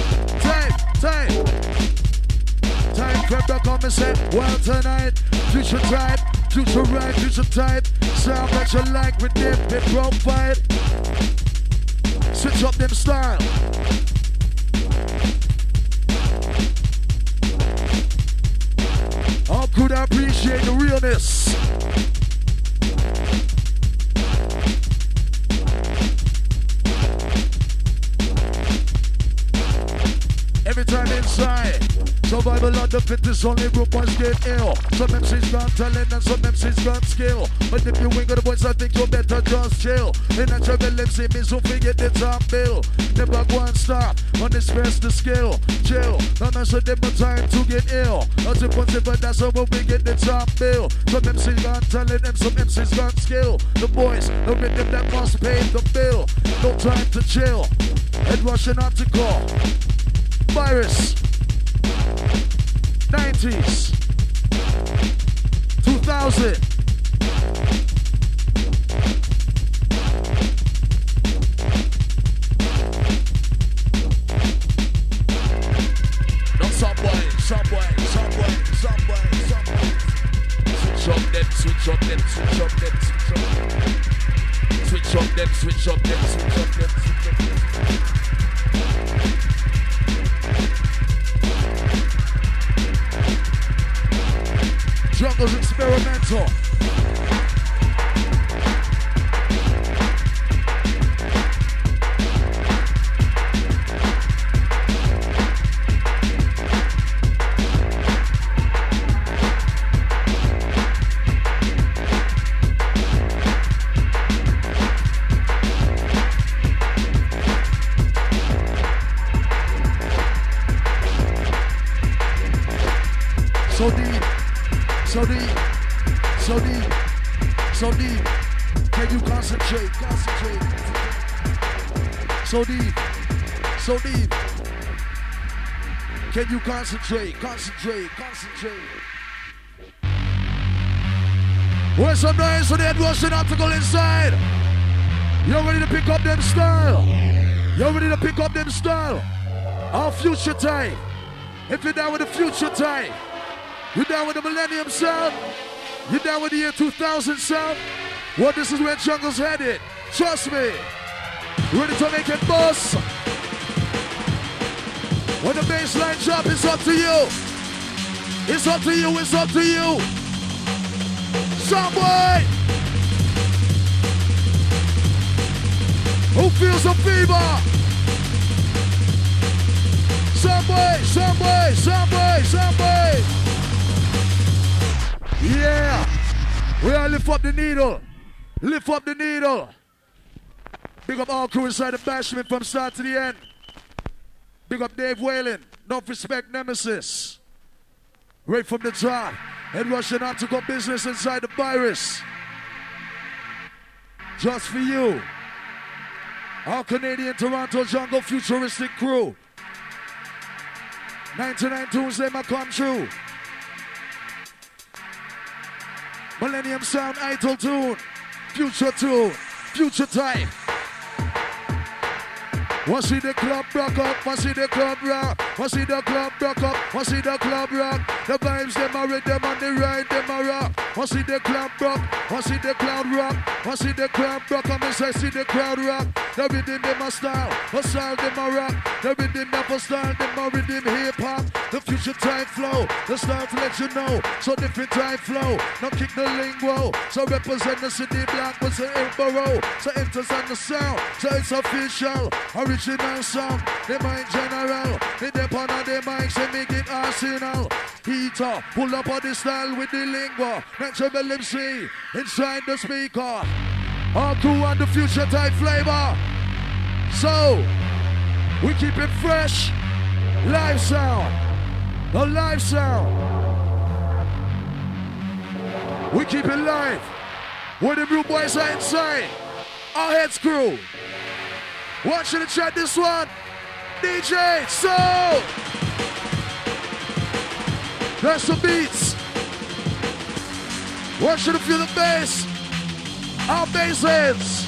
Time prep back on me, say, well tonight. Future type, future right, future type. Sound that you like with them, bit profile. Switch up them style. How could I appreciate the realness? Every time inside, survival of the fittest, only group ones get ill. Some MCs got talent and some MCs got skill. But if you ain't got the boys, I think you better just chill. In a travel MC means who forget the top bill. Never go and stop on this best to skill. Chill, no man so they time to get ill. As it was ever, that's how we get the top bill. Some MCs got talent and some MCs got skill. The boys, the rhythm that must pay the bill. No time to chill. Head rushing article. Virus. 90s. 2000. No, some boy. Switch up them. Jungle's experimental. So deep, so deep, so deep, so deep. Can you concentrate, concentrate? So deep, so deep. Can you concentrate, concentrate, concentrate? Where's some noise for the head rushing article inside? You ready to pick up them style? You ready to pick up them style? Our future time. If you're down with the future time, you down with the millennium sound, you down with the year 2000 sound, well, this is where jungle's headed. Trust me. Ready to make it bust? When the bass line drop, it's up to you. It's up to you, it's up to you. Somebody who feels the fever? Somebody, somebody, somebody, somebody. Yeah. We all lift up the needle. Lift up the needle. Big up all crew inside the Bashment from start to the end. Big up Dave Whalen. Don't respect Nemesis. Right from the top. And rushing on to go business inside the virus. Just for you. Our Canadian Toronto Jungle Futuristic crew. 99 Tuesday might come true. Millennium Sound Idol tune. Future type. Want see the club rock up, want see the club rock, want see the club rock up, want see the club rock. The vibes them are rhythm on the ride them are rock. Want see the club rock, want see the crowd rock, want see the crowd rock. I miss I see the crowd rock. The rhythm them a style, the style them a rock. The rhythm them a style, them a rhythm hip hop. The future time flow, the style to let you know. So different time flow, now kick the lingo. So represent the city black with the Hillborough. So enters on the sound, so it's official. Original song, the mind general. They depend on the mic, say make it arsenal. Heater, pull up on the style with the lingo. Natural MC inside the speaker. All crew on the future type flavor. So, we keep it fresh. Live sound. The live sound. We keep it live. Where the real boys are inside. Our heads crew. Want you to check this one. DJ Soul. That's the beats. Want you to feel the bass. Our bass heads.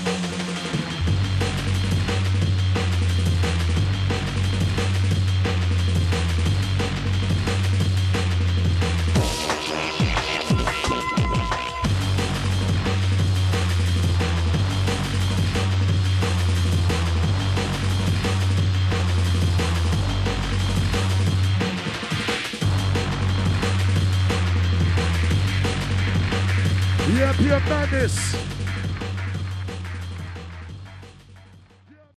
Yeah, pure madness.